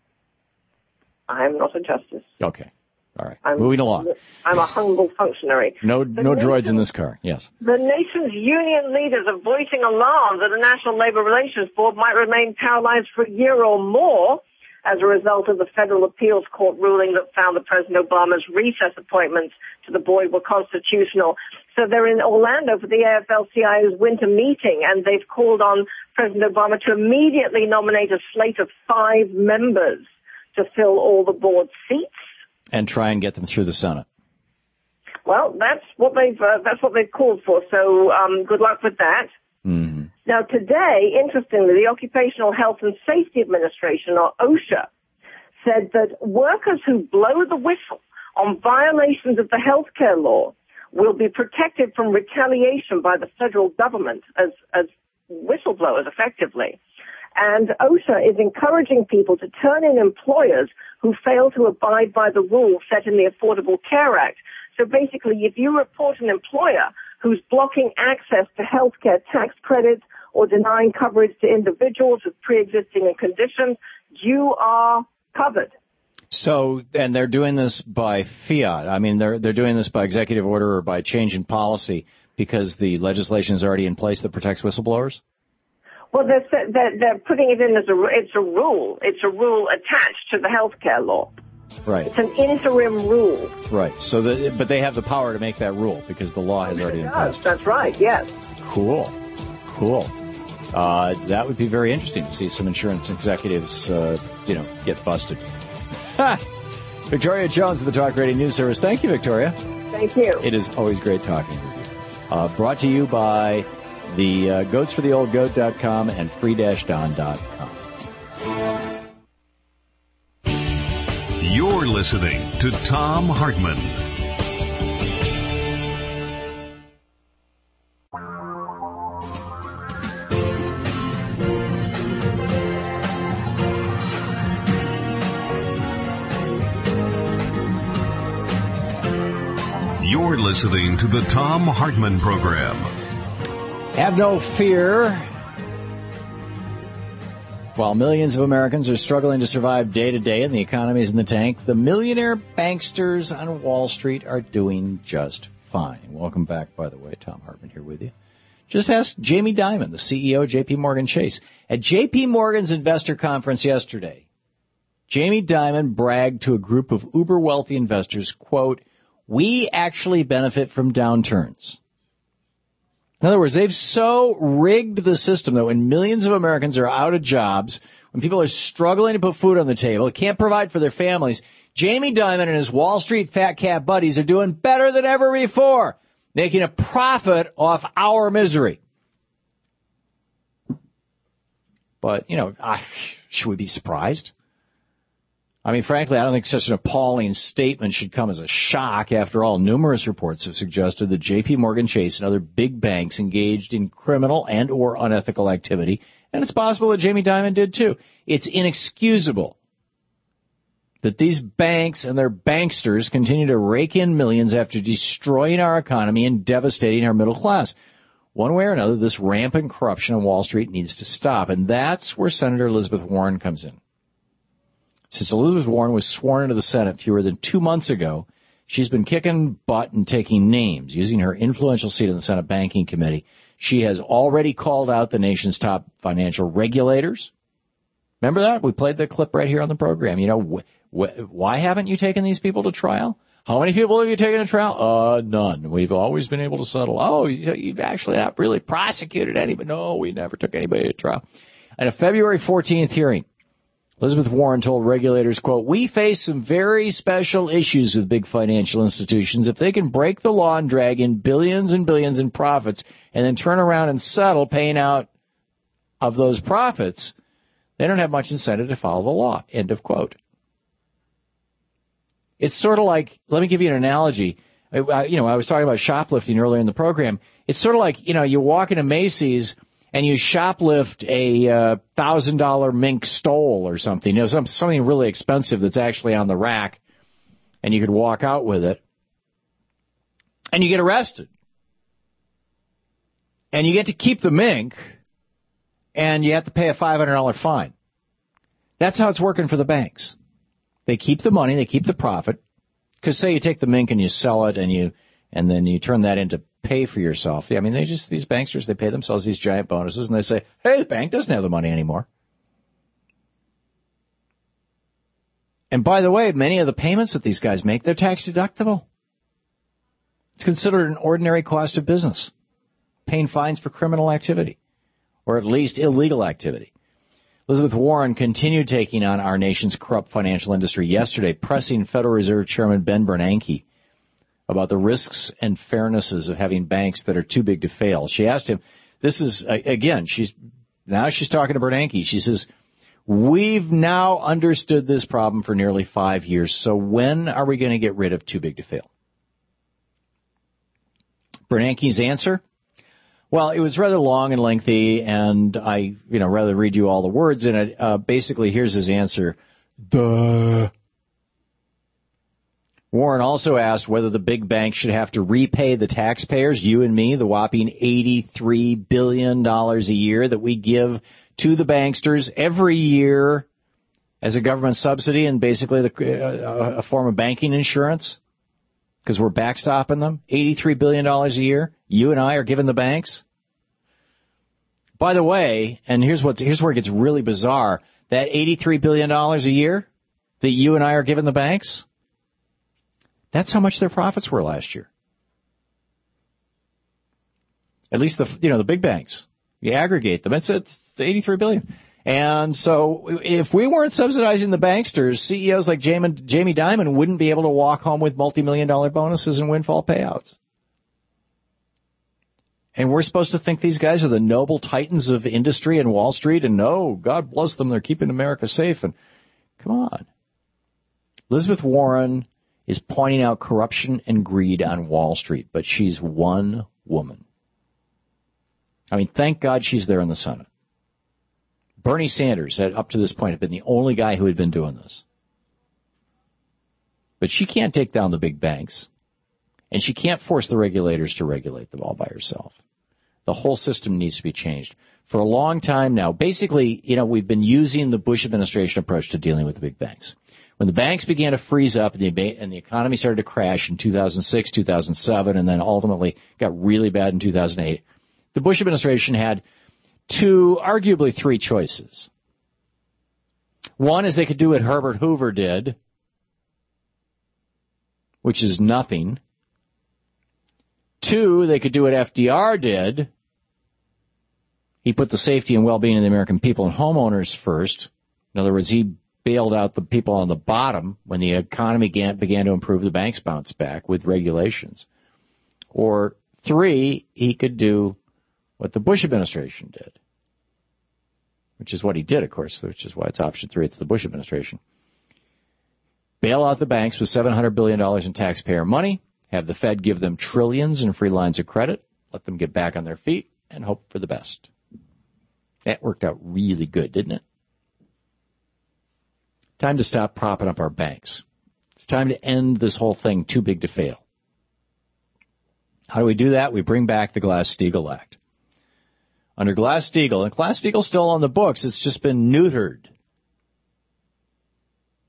I'm not a justice. Okay. All right. I'm, Moving along. I'm a humble functionary. No, the no nation, droids in this car. Yes. The nation's union leaders are voicing alarm that the National Labor Relations Board might remain paralyzed for a year or more as a result of the Federal Appeals Court ruling that found that President Obama's recess appointments to the board were constitutional. So they're in Orlando for the A F L C I O's winter meeting, and they've called on President Obama to immediately nominate a slate of five members to fill all the board seats. And try and get them through the Senate. Well, that's what they've uh, that's what they've called for. So um, good luck with that. Mm-hmm. Now, today, interestingly, the Occupational Health and Safety Administration, or OSHA, said that workers who blow the whistle on violations of the health care law will be protected from retaliation by the federal government as as whistleblowers, effectively. And OSHA is encouraging people to turn in employers who fail to abide by the rules set in the Affordable Care Act. So basically, if you report an employer who's blocking access to health care tax credits or denying coverage to individuals with pre-existing conditions, you are covered. So, and they're doing this by fiat. I mean, they're they're doing this by executive order or by change in policy because the legislation is already in place that protects whistleblowers? Well, they're, they're, they're putting it in as a, it's a rule. It's a rule attached to the health care law. Right. It's an interim rule. Right. So, the, but they have the power to make that rule because the law has already been passed. That's right, yes. Cool. Cool. Uh, that would be very interesting to see some insurance executives, uh, you know, get busted. Victoria Jones of the Talk Radio News Service. Thank you, Victoria. Thank you. It is always great talking with you. Uh, brought to you by the uh, goats for the old goat dot com and free dash don dot com. You're listening to Thom Hartmann. You're listening to the Thom Hartmann Program. Have no fear. While millions of Americans are struggling to survive day to day and the economy is in the tank, the millionaire banksters on Wall Street are doing just fine. Welcome back, by the way. Thom Hartmann here with you. Just ask Jamie Dimon, the C E O of J P Morgan Chase. At J P Morgan's investor conference yesterday, Jamie Dimon bragged to a group of uber-wealthy investors, quote, "We actually benefit from downturns." In other words, they've so rigged the system that when millions of Americans are out of jobs, when people are struggling to put food on the table, can't provide for their families, Jamie Dimon and his Wall Street fat cat buddies are doing better than ever before, making a profit off our misery. But, you know, uh, should we be surprised? I mean, frankly, I don't think such an appalling statement should come as a shock. After all, numerous reports have suggested that J P Morgan Chase and other big banks engaged in criminal and or unethical activity, and it's possible that Jamie Dimon did too. It's inexcusable that these banks and their banksters continue to rake in millions after destroying our economy and devastating our middle class. One way or another, this rampant corruption on Wall Street needs to stop, and that's where Senator Elizabeth Warren comes in. Since Elizabeth Warren was sworn into the Senate fewer than two months ago, she's been kicking butt and taking names, using her influential seat in the Senate Banking Committee. She has already called out the nation's top financial regulators. Remember that? We played the clip right here on the program. You know, wh- wh- why haven't you taken these people to trial? How many people have you taken to trial? Uh, none. We've always been able to settle. Oh, you've actually not really prosecuted anybody. No, we never took anybody to trial. At a February fourteenth hearing, Elizabeth Warren told regulators, quote, "We face some very special issues with big financial institutions. If they can break the law and drag in billions and billions in profits and then turn around and settle paying out of those profits, they don't have much incentive to follow the law." End of quote. It's sort of like, let me give you an analogy. I, you know, I was talking about shoplifting earlier in the program. It's sort of like, you know, you walk into Macy's and you shoplift a uh, one thousand dollars mink stole or something, you know, some, something really expensive that's actually on the rack, and you could walk out with it, and you get arrested. And you get to keep the mink, and you have to pay a five hundred dollars fine. That's how it's working for the banks. They keep the money, they keep the profit, because say you take the mink and you sell it, and you and then you turn that into pay for yourself. I mean, they just, these banksters, they pay themselves these giant bonuses, and they say, hey, the bank doesn't have the money anymore. And by the way, many of the payments that these guys make, they're tax deductible. It's considered an ordinary cost of business, paying fines for criminal activity, or at least illegal activity. Elizabeth Warren continued taking on our nation's corrupt financial industry yesterday, pressing Federal Reserve Chairman Ben Bernanke about the risks and fairnesses of having banks that are too big to fail. She asked him, this is, again, she's now she's talking to Bernanke. She says, we've now understood this problem for nearly five years, so when are we going to get rid of too big to fail? Bernanke's answer? Well, it was rather long and lengthy, and I, you know, rather read you all the words in it. Uh, basically, here's his answer. Duh. Warren also asked whether the big banks should have to repay the taxpayers, you and me, the whopping eighty-three billion dollars a year that we give to the banksters every year as a government subsidy and basically the, uh, a form of banking insurance, because we're backstopping them. eighty-three billion dollars a year. You and I are giving the banks. By the way, and here's what here's where it gets really bizarre, that eighty-three billion dollars a year that you and I are giving the banks, that's how much their profits were last year. At least the you know the big banks. You aggregate them, it's, it's eighty-three billion dollars. And so if we weren't subsidizing the banksters, C E Os like Jamie, Jamie Dimon wouldn't be able to walk home with multi-million dollar bonuses and windfall payouts. And we're supposed to think these guys are the noble titans of industry and Wall Street, and no, God bless them, they're keeping America safe. And come on. Elizabeth Warren is pointing out corruption and greed on Wall Street, but she's one woman. I mean, thank God she's there in the Senate. Bernie Sanders, had, up to this point, had been the only guy who had been doing this. But she can't take down the big banks, and she can't force the regulators to regulate them all by herself. The whole system needs to be changed. For a long time now, basically, you know, we've been using the Bush administration approach to dealing with the big banks. When the banks began to freeze up and the, and the economy started to crash in two thousand six, two thousand seven, and then ultimately got really bad in two thousand eight, the Bush administration had two, arguably three choices. One is they could do what Herbert Hoover did, which is nothing. Two, they could do what F D R did. He put the safety and well-being of the American people and homeowners first. In other words, he bailed out the people on the bottom when the economy began, began to improve, the banks bounced back with regulations. Or three, he could do what the Bush administration did, which is what he did, of course, which is why it's option three. It's the Bush administration. Bail out the banks with seven hundred billion dollars in taxpayer money, have the Fed give them trillions in free lines of credit, let them get back on their feet, and hope for the best. That worked out really good, didn't it? Time to stop propping up our banks. It's time to end this whole thing too big to fail. How do we do that? We bring back the Glass-Steagall Act. Under Glass-Steagall, and Glass-Steagall's still on the books, it's just been neutered.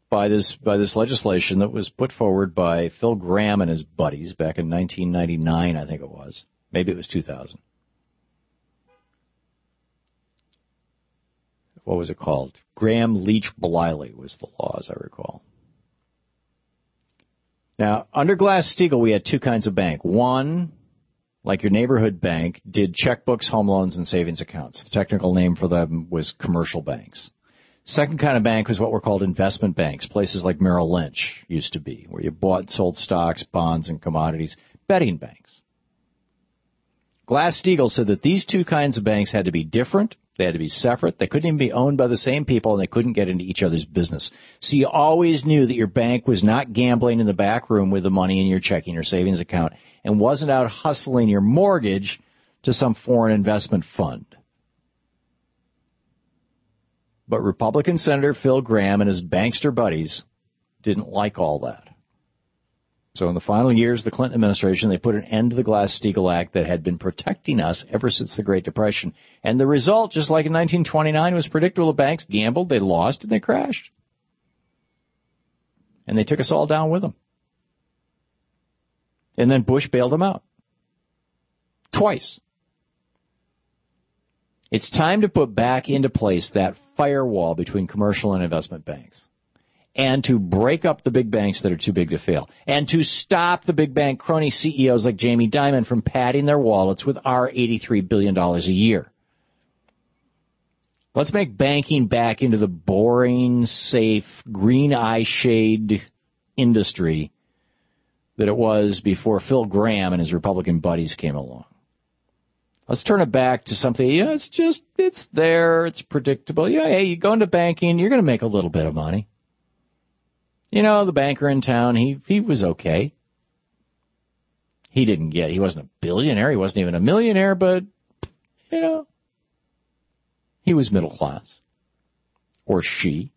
by this by this legislation that was put forward by Phil Gramm and his buddies back in nineteen ninety-nine, I think it was. Maybe it was two thousand. What was it called? Graham Leach Bliley was the law, as I recall. Now, under Glass-Steagall, we had two kinds of bank. One, like your neighborhood bank, did checkbooks, home loans, and savings accounts. The technical name for them was commercial banks. Second kind of bank was what were called investment banks, places like Merrill Lynch used to be, where you bought and sold stocks, bonds, and commodities, betting banks. Glass-Steagall said that these two kinds of banks had to be different. They had to be separate. They couldn't even be owned by the same people, and they couldn't get into each other's business. So you always knew that your bank was not gambling in the back room with the money in your checking or savings account and wasn't out hustling your mortgage to some foreign investment fund. But Republican Senator Phil Gramm and his bankster buddies didn't like all that. So in the final years of the Clinton administration, they put an end to the Glass-Steagall Act that had been protecting us ever since the Great Depression. And the result, just like in nineteen twenty-nine, was predictable. The banks gambled, they lost, and they crashed. And they took us all down with them. And then Bush bailed them out. Twice. It's time to put back into place that firewall between commercial and investment banks, and to break up the big banks that are too big to fail, and to stop the big bank crony C E Os like Jamie Dimon from padding their wallets with our eighty-three billion dollars a year. Let's make banking back into the boring, safe, green eye shade industry that it was before Phil Gramm and his Republican buddies came along. Let's turn it back to something, you know, it's just, it's there, it's predictable. Yeah, hey, you go into banking, you're going to make a little bit of money. You know, the banker in town, he he was okay. He didn't get, he wasn't a billionaire, he wasn't even a millionaire, but, you know, he was middle class. Or she.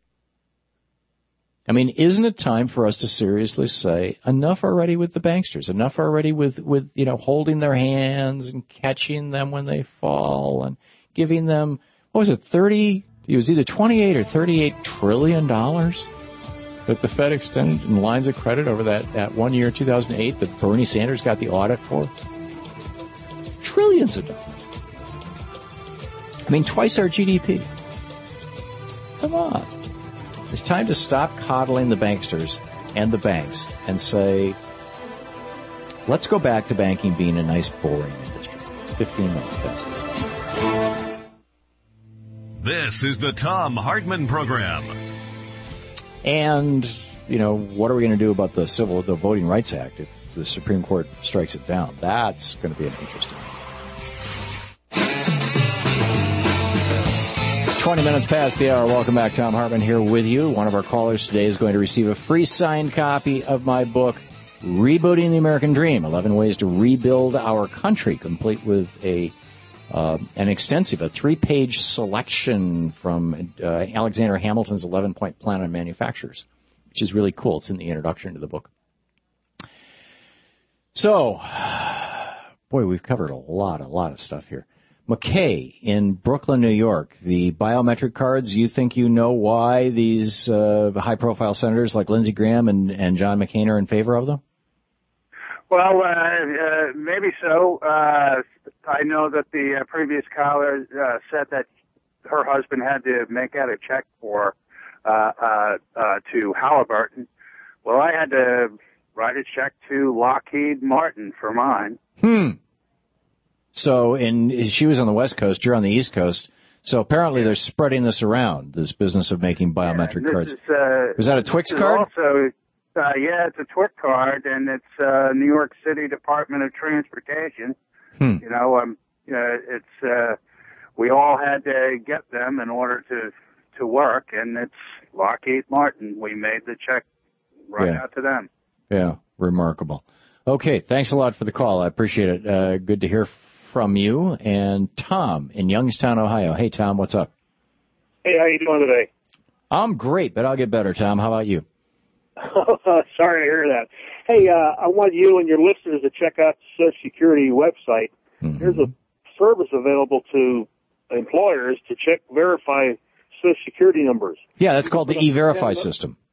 I mean, isn't it time for us to seriously say, enough already with the banksters, enough already with, with, you know, holding their hands and catching them when they fall and giving them, what was it, thirty, it was either twenty-eight or thirty-eight trillion dollars that the Fed extended in lines of credit over that, that one year, two thousand eight, that Bernie Sanders got the audit for. Trillions of dollars. I mean, twice our G D P. Come on. It's time to stop coddling the banksters and the banks and say, let's go back to banking being a nice, boring industry. fifteen minutes past. This is the Thom Hartmann Program. And, you know, what are we going to do about the Civil, the Voting Rights Act if the Supreme Court strikes it down? That's going to be an interesting one. twenty minutes past the hour. Welcome back. Thom Hartmann here with you. One of our callers today is going to receive a free signed copy of my book, Rebooting the American Dream, eleven Ways to Rebuild Our Country, complete with a uh, an extensive, a three-page selection from uh, Alexander Hamilton's eleven-point plan on manufacturers, which is really cool. It's in the introduction to the book. So, boy, we've covered a lot, a lot of stuff here. McKay in Brooklyn, New York, the biometric cards, you think you know why these uh, high-profile senators like Lindsey Graham and, and John McCain are in favor of them? Well, uh, uh, maybe so. Uh, I know that the uh, previous caller uh, said that her husband had to make out a check for uh, uh, uh, to Halliburton. Well, I had to write a check to Lockheed Martin for mine. Hmm. So, in she was on the West Coast, you're on the East Coast. So apparently they're spreading this around, this business of making biometric yeah, cards. Is, uh, was that a Twix card? Also, uh, yeah, it's a Twix card, and it's uh, New York City Department of Transportation. Hmm. You know, um, uh, it's uh, we all had to get them in order to to work, and it's Lockheed Martin. We made the check right yeah. out to them. Yeah, remarkable. Okay, thanks a lot for the call. I appreciate it. Uh, good to hear from you. And Tom in Youngstown, Ohio. Hey, Tom, what's up? Hey, how you doing today? I'm great, but I'll get better, Tom. How about you? Sorry to hear that. Hey, uh, I want you and your listeners to check out the Social Security website. Mm-hmm. There's a service available to employers to check, verify Social Security numbers. Yeah, that's called the E-Verify system.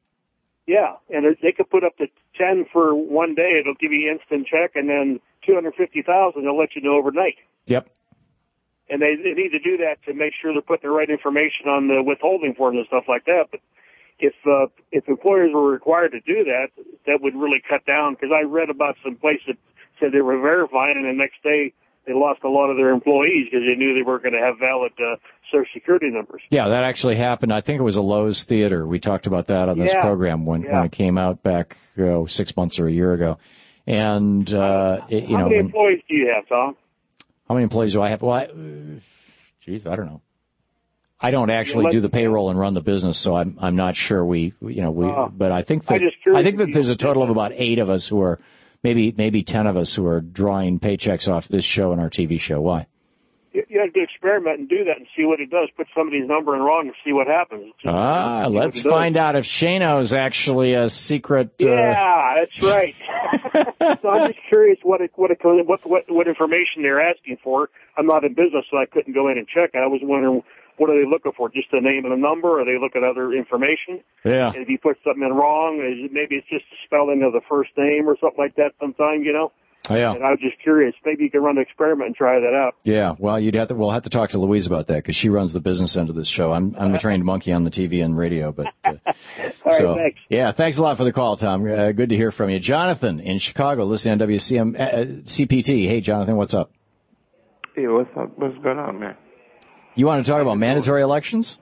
Yeah, and it, they could put up to ten for one day. It'll give you instant check, and then two hundred fifty thousand. They'll let you know overnight. Yep. And they, they need to do that to make sure they're putting the right information on the withholding forms and stuff like that. But if uh, if employers were required to do that, that would really cut down. Because I read about some place that said they were verifying, and the next day they lost a lot of their employees because they knew they weren't going to have valid uh, Social Security numbers. Yeah, that actually happened. I think it was a Lowe's Theater. We talked about that on this yeah. program when, yeah. when it came out back oh, six months or a year ago. And, uh, it, you How know. many when, employees do you have, Tom? How many employees do I have? Well, I, uh, geez, I don't know. I don't actually yeah, do the payroll and run the business, so I'm I'm not sure we, you know, we, uh, but I think that, I, I think that there's a total of about eight of us who are, maybe maybe ten of us who are drawing paychecks off this show and our T V show. Why? You, you have to experiment and do that and see what it does. Put somebody's number in wrong and see what happens. Just, ah, see let's find out if Shano's actually a secret. Uh... Yeah, that's right. So I'm just curious what it, what it, what what what information they're asking for. I'm not in business, so I couldn't go in and check. I was wondering, what are they looking for? Just the name and the number? Or are they looking at other information? Yeah. And if you put something in wrong, maybe it's just the spelling of the first name or something like that sometimes, you know? Yeah. And I was just curious. Maybe you can run an experiment and try that out. Yeah. Well, you'd have to, we'll have to talk to Louise about that because she runs the business end of this show. I'm, I'm a trained monkey on the T V and radio, but, uh, All so, right, thanks. Yeah, thanks a lot for the call, Tom. Uh, good to hear from you. Jonathan in Chicago, listening on W C M, uh, C P T. Hey, Jonathan, what's up? Hey, what's up? What's going on, man? You want to talk about mandatory elections?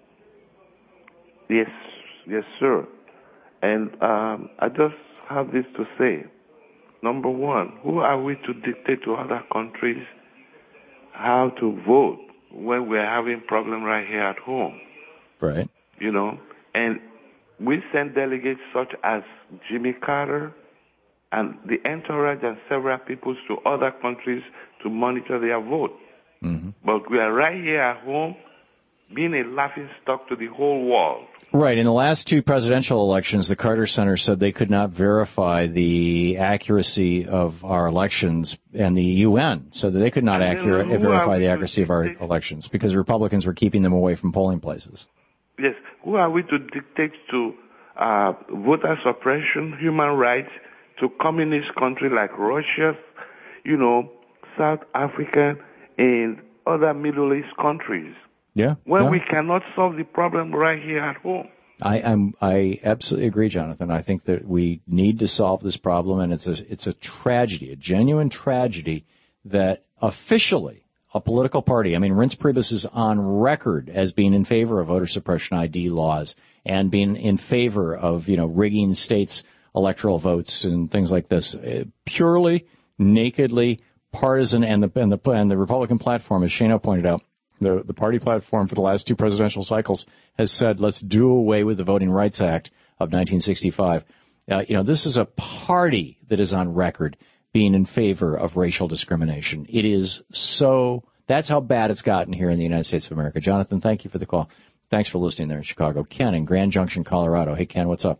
Yes, yes, sir. And um, I just have this to say. Number one, who are we to dictate to other countries how to vote when we're having problem right here at home? Right. You know, and we send delegates such as Jimmy Carter and the entourage and several people to other countries to monitor their vote. Mm-hmm. But we are right here at home being a laughing stock to the whole world. Right. In the last two presidential elections, the Carter Center said they could not verify the accuracy of our elections, and the U N said that they could not accurate, verify the accuracy of our elections because Republicans were keeping them away from polling places. Yes. Who are we to dictate to uh, voter suppression, human rights, to communist countries like Russia, you know, South Africa, and other Middle East countries? Yeah. When yeah. we cannot solve the problem right here at home. I am. I absolutely agree, Jonathan. I think that we need to solve this problem, and it's a it's a tragedy, a genuine tragedy that officially a political party. I mean, Reince Priebus is on record as being in favor of voter suppression I D laws and being in favor of you know rigging states' electoral votes and things like this. Purely, nakedly partisan, and the and the and the Republican platform, as Shano pointed out. The, the party platform for the last two presidential cycles has said, let's do away with the Voting Rights Act of nineteen sixty-five. Uh, you know, this is a party that is on record being in favor of racial discrimination. It is so, that's how bad it's gotten here in the United States of America. Jonathan, thank you for the call. Thanks for listening there in Chicago. Ken in Grand Junction, Colorado. Hey, Ken, what's up?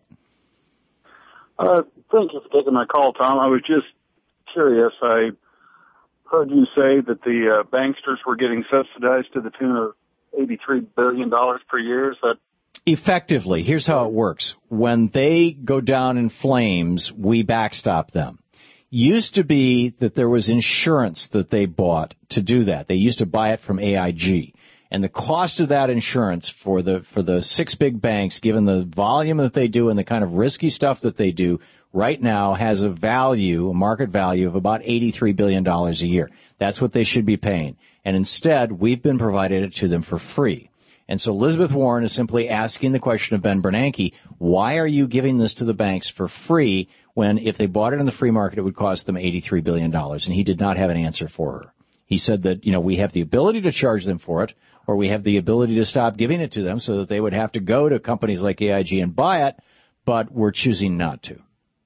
Uh, thank you for taking my call, Tom. I was just curious. I heard you say that the uh, banksters were getting subsidized to the tune of eighty-three billion dollars per year. Is that effectively? Here's how it works. When they go down in flames, we backstop them. Used to be that there was insurance that they bought to do that. They used to buy it from A I G. And the cost of that insurance for the for the six big banks, given the volume that they do and the kind of risky stuff that they do, right now has a value, a market value of about eighty-three billion dollars a year. That's what they should be paying. And instead, we've been providing it to them for free. And so Elizabeth Warren is simply asking the question of Ben Bernanke, why are you giving this to the banks for free when if they bought it in the free market, it would cost them eighty-three billion dollars? And he did not have an answer for her. He said that, you know, we have the ability to charge them for it, or we have the ability to stop giving it to them so that they would have to go to companies like A I G and buy it, but we're choosing not to.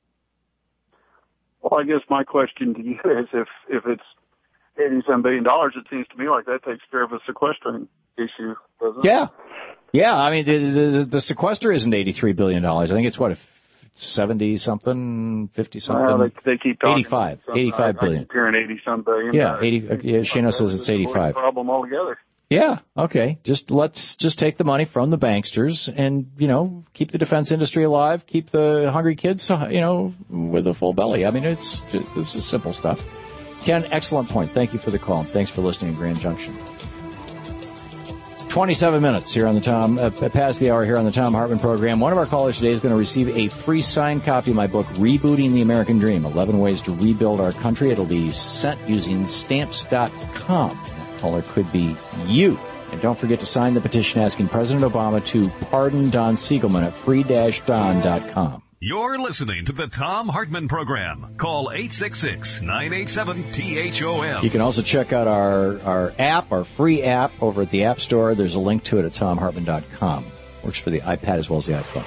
Well, I guess my question to you is if, if it's eighty-seven billion dollars, it seems to me like that takes care of a sequestering issue, doesn't it? Yeah. Yeah, I mean, the, the, the sequester isn't eighty-three billion dollars. I think it's, what, seventy-something, fifty-something? Well, they, they keep talking. eighty-five. eighty-five I, billion. I keep hearing eighty-some billion. Yeah, uh, eighty. Yeah, Shano says it's eighty-five. Problem altogether. Yeah, okay. Just let's just take the money from the banksters and, you know, keep the defense industry alive, keep the hungry kids, you know, with a full belly. I mean, it's just, this is simple stuff. Ken, excellent point. Thank you for the call. Thanks for listening to Grand Junction. twenty-seven minutes here on the Tom, uh, past the hour here on the Tom Hartman program. One of our callers today is going to receive a free signed copy of my book, Rebooting the American Dream, eleven Ways to Rebuild Our Country. It'll be sent using stamps dot com. That caller could be you. And don't forget to sign the petition asking President Obama to pardon Don Siegelman at free dash don dot com. You're listening to the Tom Hartman Program. Call eight six six, nine eight seven, T H O M. You can also check out our, our app, our free app, over at the App Store. There's a link to it at tom hartman dot com. Works for the iPad as well as the iPhone.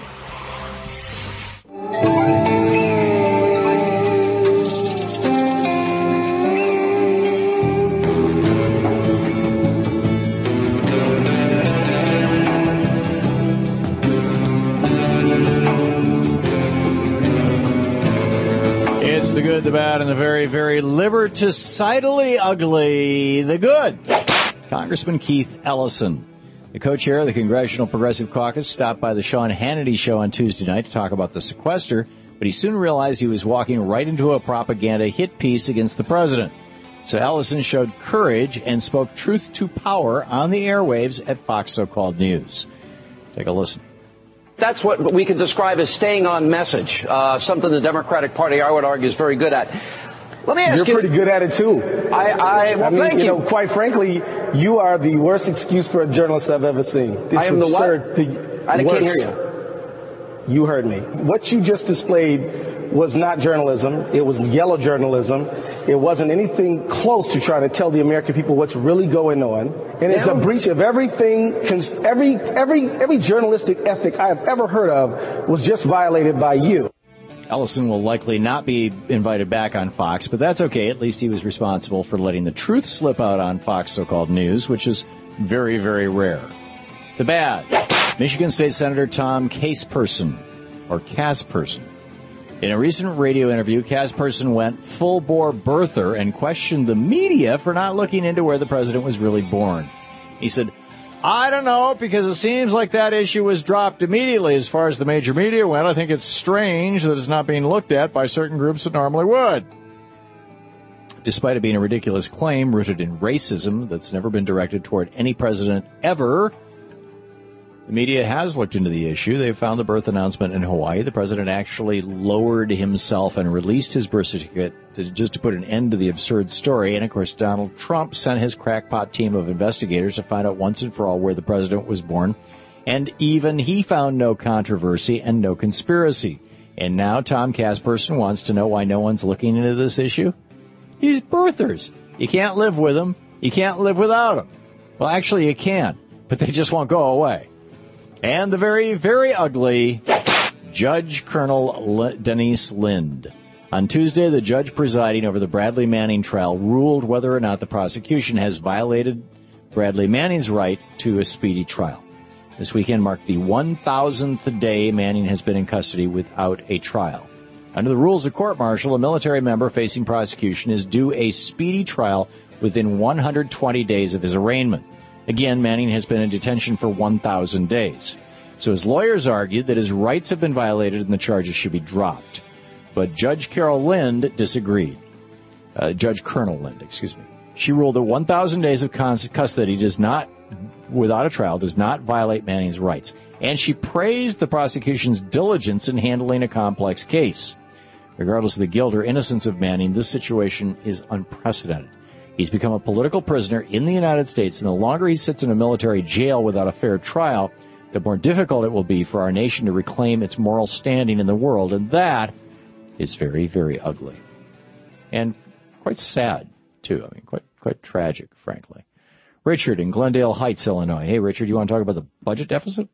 The bad, and the very, very liberticidally ugly. The good. Congressman Keith Ellison, the co-chair of the Congressional Progressive Caucus, stopped by the Sean Hannity show on Tuesday night to talk about the sequester, but he soon realized he was walking right into a propaganda hit piece against the president. So Ellison showed courage and spoke truth to power on the airwaves at Fox So-Called News. Take a listen. That's what we could describe as staying on message, uh, something the Democratic Party, I would argue, is very good at. Let me ask You're you. You're pretty good at it, too. I, I, well, I mean, thank you. you. know, quite frankly, you are the worst excuse for a journalist I've ever seen. This I am the what? The I worst. can't hear you. You heard me. What you just displayed was not journalism. It was yellow journalism. It wasn't anything close to trying to tell the American people what's really going on. And it's a breach of everything, every, every, every journalistic ethic I have ever heard of was just violated by you. Ellison will likely not be invited back on Fox, but that's okay. At least he was responsible for letting the truth slip out on Fox So-Called News, which is very, very rare. The bad. Michigan State Senator Tom Caseperson, or Casperson. In a recent radio interview, Casperson went full-bore birther and questioned the media for not looking into where the president was really born. He said, I don't know, because it seems like that issue was dropped immediately as far as the major media went. I think it's strange that it's not being looked at by certain groups that normally would. Despite it being a ridiculous claim rooted in racism that's never been directed toward any president ever, the media has looked into the issue. They've found the birth announcement in Hawaii. The president actually lowered himself and released his birth certificate to, just to put an end to the absurd story. And, of course, Donald Trump sent his crackpot team of investigators to find out once and for all where the president was born. And even he found no controversy and no conspiracy. And now Tom Casperson wants to know why no one's looking into this issue. He's birthers. You can't live with them. You can't live without them. Well, actually, you can, but they just won't go away. And the very, very ugly Judge Colonel L- Denise Lind. On Tuesday, the judge presiding over the Bradley Manning trial ruled whether or not the prosecution has violated Bradley Manning's right to a speedy trial. This weekend marked the one thousandth day Manning has been in custody without a trial. Under the rules of court-martial, a military member facing prosecution is due a speedy trial within one hundred twenty days of his arraignment. Again, Manning has been in detention for one thousand days. So his lawyers argued that his rights have been violated and the charges should be dropped. But Judge Carol Lind disagreed. Uh, Judge Colonel Lind, excuse me. She ruled that one thousand days of custody does not, without a trial, does not violate Manning's rights. And she praised the prosecution's diligence in handling a complex case. Regardless of the guilt or innocence of Manning, this situation is unprecedented. He's become a political prisoner in the United States, and the longer he sits in a military jail without a fair trial, the more difficult it will be for our nation to reclaim its moral standing in the world, and that is very, very ugly. And quite sad, too. I mean, quite quite tragic, frankly. Richard in Glendale Heights, Illinois. Hey, Richard, you want to talk about the budget deficit?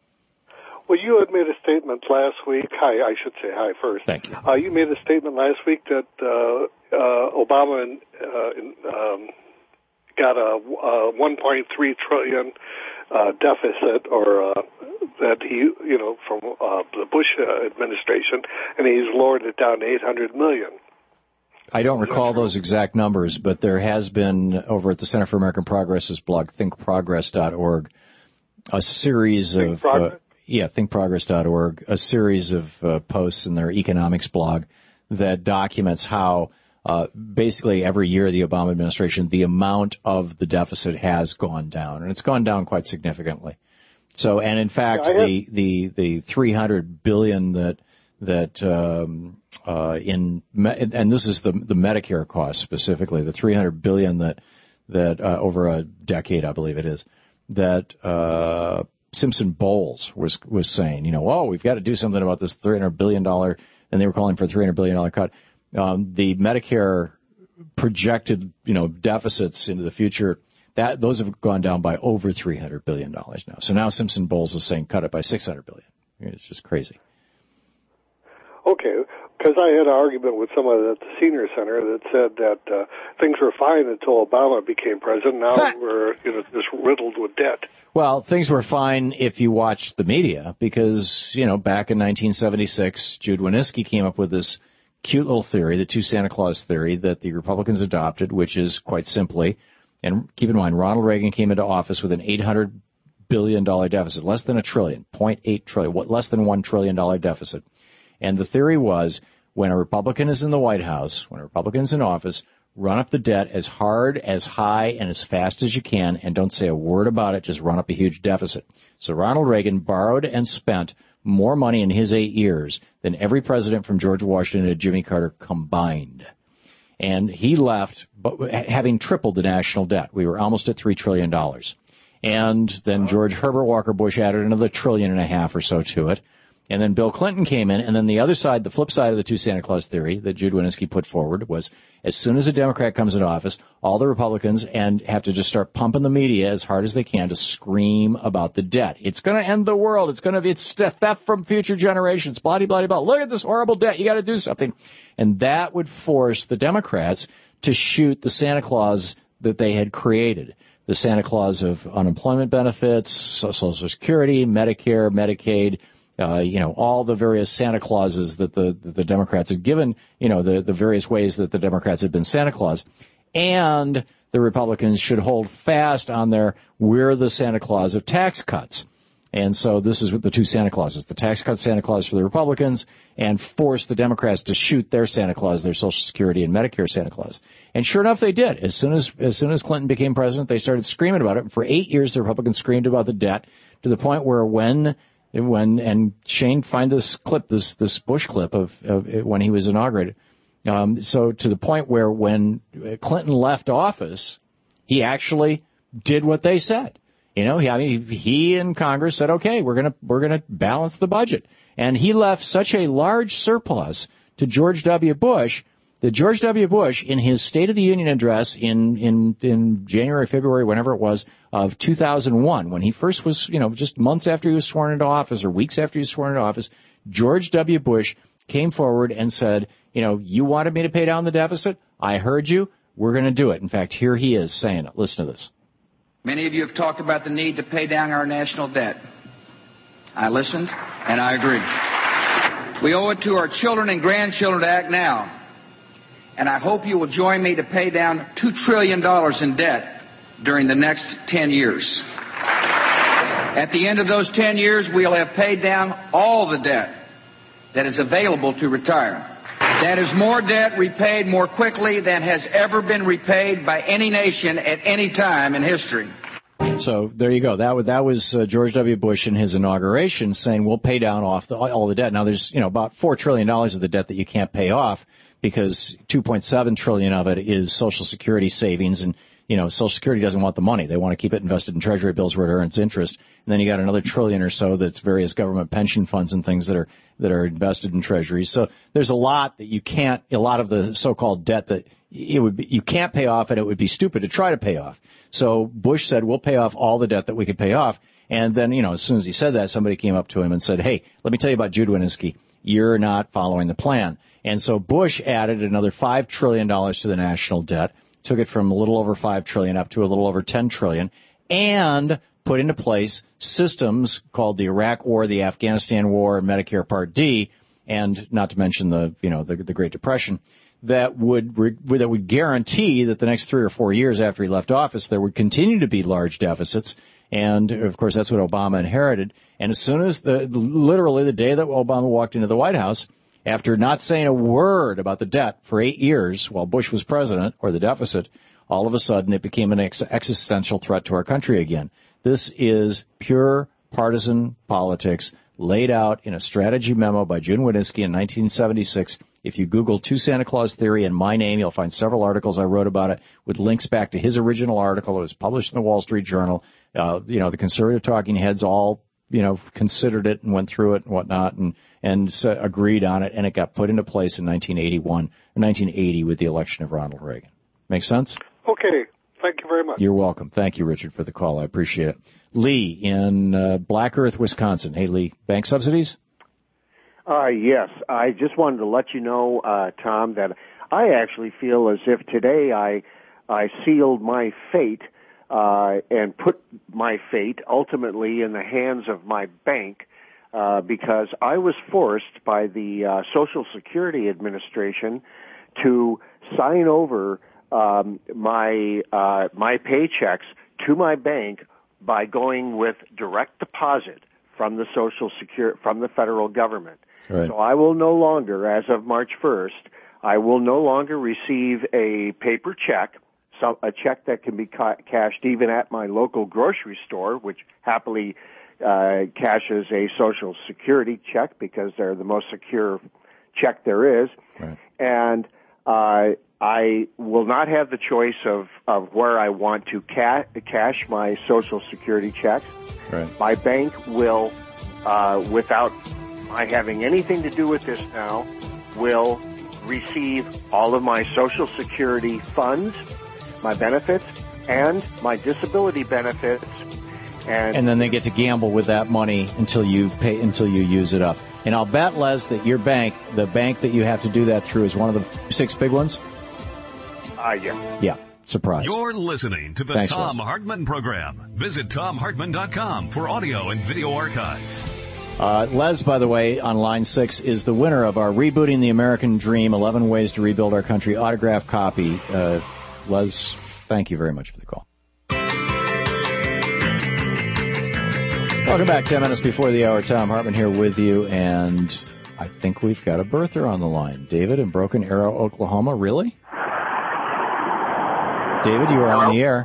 Well, you had made a statement last week. Hi, I should say hi first. Thank you. Uh, you made a statement last week that uh, uh, Obama and, uh, um, got a uh, one point three trillion uh, deficit, or uh, that he, you know, from uh, the Bush administration, and he's lowered it down to eight hundred million. I don't recall those exact numbers, but there has been, over at the Center for American Progress's blog, think progress dot org, a series Think of... Progress? Uh, yeah, think progress dot org, a series of uh, posts in their economics blog that documents how uh, basically every year the Obama administration, the amount of the deficit has gone down, and it's gone down quite significantly. So, and in fact, Yeah, the, the, the three hundred billion dollars that, that, um, uh, in, and this is the, the Medicare cost specifically, the three hundred billion dollars that, that, uh, over a decade, I believe it is, that, uh, Simpson Bowles was, was saying, you know, oh, we've got to do something about this three hundred billion dollars, and they were calling for a three hundred billion dollars cut. Um, the Medicare projected, you know, deficits into the future, that those have gone down by over three hundred billion dollars now. So now Simpson Bowles is saying cut it by six hundred billion dollars. It's just crazy. Okay, because I had an argument with someone at the senior center that said that uh, things were fine until Obama became president. Now we're, you know, just riddled with debt. Well, things were fine if you watched the media because, you know, back in nineteen seventy-six, Jude Wanniski came up with this cute little theory, the two Santa Claus theory that the Republicans adopted, which is quite simply, and keep in mind, Ronald Reagan came into office with an eight hundred billion dollars deficit, less than a trillion, zero point eight trillion, what, less than one trillion dollars deficit. And the theory was when a Republican is in the White House, when a Republican is in office, run up the debt as hard, as high, and as fast as you can, and don't say a word about it, just run up a huge deficit. So Ronald Reagan borrowed and spent more money in his eight years than every president from George Washington to Jimmy Carter combined. And he left but having tripled the national debt. We were almost at three trillion dollars. And then George Herbert Walker Bush added another trillion and a half or so to it. And then Bill Clinton came in, and then the other side, the flip side of the two Santa Claus theory that Jude Wanniski put forward was as soon as a Democrat comes into office, all the Republicans and have to just start pumping the media as hard as they can to scream about the debt. It's going to end the world. It's going to be it's theft from future generations, blah, blah, blah, blah. Look at this horrible debt. You got to do something. And that would force the Democrats to shoot the Santa Claus that they had created. The Santa Claus of unemployment benefits, Social Security, Medicare, Medicaid, Uh, you know, all the various Santa Clauses that the, that the Democrats had given, you know, the, the various ways that the Democrats had been Santa Claus. And the Republicans should hold fast on their, we're the Santa Claus of tax cuts. And so this is what the two Santa Clauses, the tax cut Santa Claus for the Republicans and force the Democrats to shoot their Santa Claus, their Social Security and Medicare Santa Claus. And sure enough, they did. As soon as, as soon as Clinton became president, they started screaming about it. And for eight years, the Republicans screamed about the debt to the point where when When and Shane, find this clip, this this Bush clip of, of when he was inaugurated. Um, so to the point where when Clinton left office, he actually did what they said. You know, he, I mean, he and Congress said, okay, we're gonna we're gonna balance the budget, and he left such a large surplus to George W. Bush that George W. Bush, in his State of the Union address in in in January, February, whenever it was, of two thousand one, when he first was, you know, just months after he was sworn into office or weeks after he was sworn into office, George W. Bush came forward and said, you know, you wanted me to pay down the deficit? I heard you. We're going to do it. In fact, here he is saying it. Listen to this. Many of you have talked about the need to pay down our national debt. I listened, and I agree. We owe it to our children and grandchildren to act now. And I hope you will join me to pay down two trillion dollars in debt during the next ten years. At the end of those ten years, we'll have paid down all the debt that is available to retire. That is more debt repaid more quickly than has ever been repaid by any nation at any time in history. So there you go. That was, that was uh, George W. Bush in his inauguration saying we'll pay down off the, all the debt. Now there's, you know, about four trillion dollars of the debt that you can't pay off because two point seven trillion dollars of it is Social Security savings, and you know, Social Security doesn't want the money. They want to keep it invested in Treasury bills where it earns interest. And then you got another trillion or so that's various government pension funds and things that are that are invested in Treasuries. So there's a lot that you can't, a lot of the so-called debt that it would be, you can't pay off, and it would be stupid to try to pay off. So Bush said, we'll pay off all the debt that we could pay off. And then, you know, as soon as he said that, somebody came up to him and said, hey, let me tell you about Jude Wanniski. You're not following the plan. And so Bush added another five trillion dollars to the national debt, took it from a little over five trillion dollars up to a little over ten trillion dollars, and put into place systems called the Iraq War, the Afghanistan War, and Medicare Part D, and not to mention the, you know, the, the Great Depression, that would that would guarantee that the next three or four years after he left office, there would continue to be large deficits. And, of course, that's what Obama inherited. And as soon as the literally the day that Obama walked into the White House, after not saying a word about the debt for eight years while Bush was president, or the deficit, all of a sudden it became an ex- existential threat to our country again. This is pure partisan politics laid out in a strategy memo by June Wieniski in nineteen seventy-six. If you Google Two Santa Claus Theory and my name, you'll find several articles I wrote about it with links back to his original article. It was published in the Wall Street Journal. Uh, you know, the conservative talking heads all, you know, considered it and went through it and whatnot and, and uh, agreed on it, and it got put into place in nineteen eighty-one, or nineteen eighty with the election of Ronald Reagan. Make sense? Okay. Thank you very much. You're welcome. Thank you, Richard, for the call. I appreciate it. Lee in uh, Black Earth, Wisconsin. Hey, Lee, bank subsidies? Uh, yes. I just wanted to let you know, uh, Tom, that I actually feel as if today I I sealed my fate uh, and put my fate ultimately in the hands of my bank uh, because I was forced by the uh, Social Security Administration to sign over um, my uh, my paychecks to my bank by going with direct deposit from the Social Security from the federal government. Right. So I will no longer, as of March first, I will no longer receive a paper check, so a check that can be ca- cashed even at my local grocery store, which happily uh, cashes a Social Security check because they're the most secure check there is. Right. And uh, I will not have the choice of, of where I want to ca- cash my Social Security checks. Right. My bank will, uh, without my having anything to do with this now, will receive all of my Social Security funds, my benefits, and my disability benefits. And, and then they get to gamble with that money until you pay until you use it up. And I'll bet, Les, that your bank, the bank that you have to do that through, is one of the six big ones. Uh, yeah. Yeah. Surprise. You're listening to the Thanks, Tom Les. Hartman Program. Visit tom hartman dot com for audio and video archives. Uh, Les, by the way, on line six, is the winner of our Rebooting the American Dream, eleven Ways to Rebuild Our Country autograph copy. Uh, Les, thank you very much for the call. Welcome back. Ten minutes before the hour. Tom Hartman here with you, and I think we've got a birther on the line. David in Broken Arrow, Oklahoma. Really? David, you are Hello? on the air.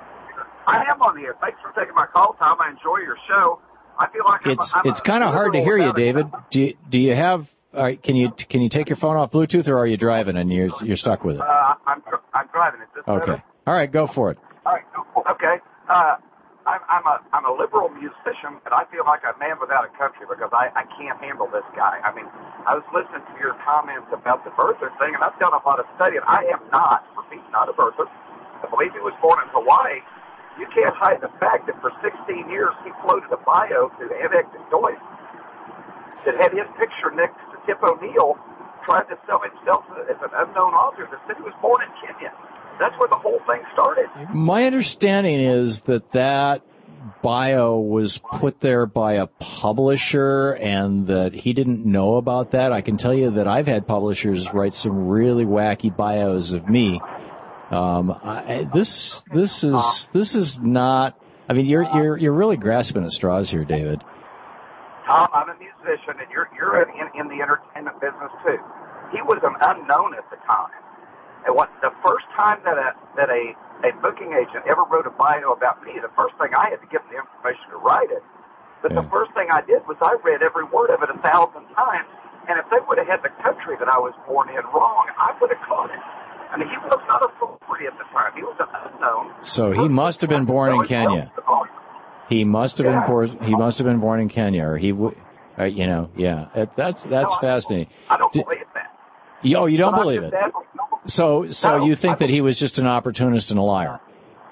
I am on the air. Thanks for taking my call, Tom. I enjoy your show. I feel like It's I'm a, I'm it's kind of hard to hear you, David. Do you, do you have? All right, can you can you take your phone off Bluetooth, or are you driving and you're you're stuck with it? Uh, I'm I'm driving. Is this Okay. better? All right, go for it. All right. Okay. Uh, I'm I'm a I'm a liberal musician, and I feel like a man without a country because I I can't handle this guy. I mean, I was listening to your comments about the birther thing, and I've done a lot of studying. I am not, repeat, not a birther. I believe he was born in Hawaii. You can't hide the fact that for sixteen years he floated a bio to Annex and Joyce that had his picture next to Tip O'Neill, tried to sell himself as an unknown author that said he was born in Kenya. That's where the whole thing started. My understanding is that that bio was put there by a publisher and that he didn't know about that. I can tell you that I've had publishers write some really wacky bios of me. Um, I, this this is this is not. I mean, you're you're you're really grasping at straws here, David. Tom, I'm a musician, and you're you're in, in the entertainment business too. He was an unknown at the time, and what the first time that a that a a booking agent ever wrote a bio about me, the first thing I had to give them the information to write it. But Yeah. the first thing I did was I read every word of it a thousand times, and if they would have had the country that I was born in wrong, I would have caught it. I mean, he was not a celebrity at the time. He was an unknown. So he must have been born in Kenya. He must have been born. He must have been born in Kenya, or he would. Uh, you know, yeah. It, that's that's fascinating. I don't Did, believe that. you, oh, you don't But I believe just it? asked- So so No, you think I that he was just an opportunist and a liar?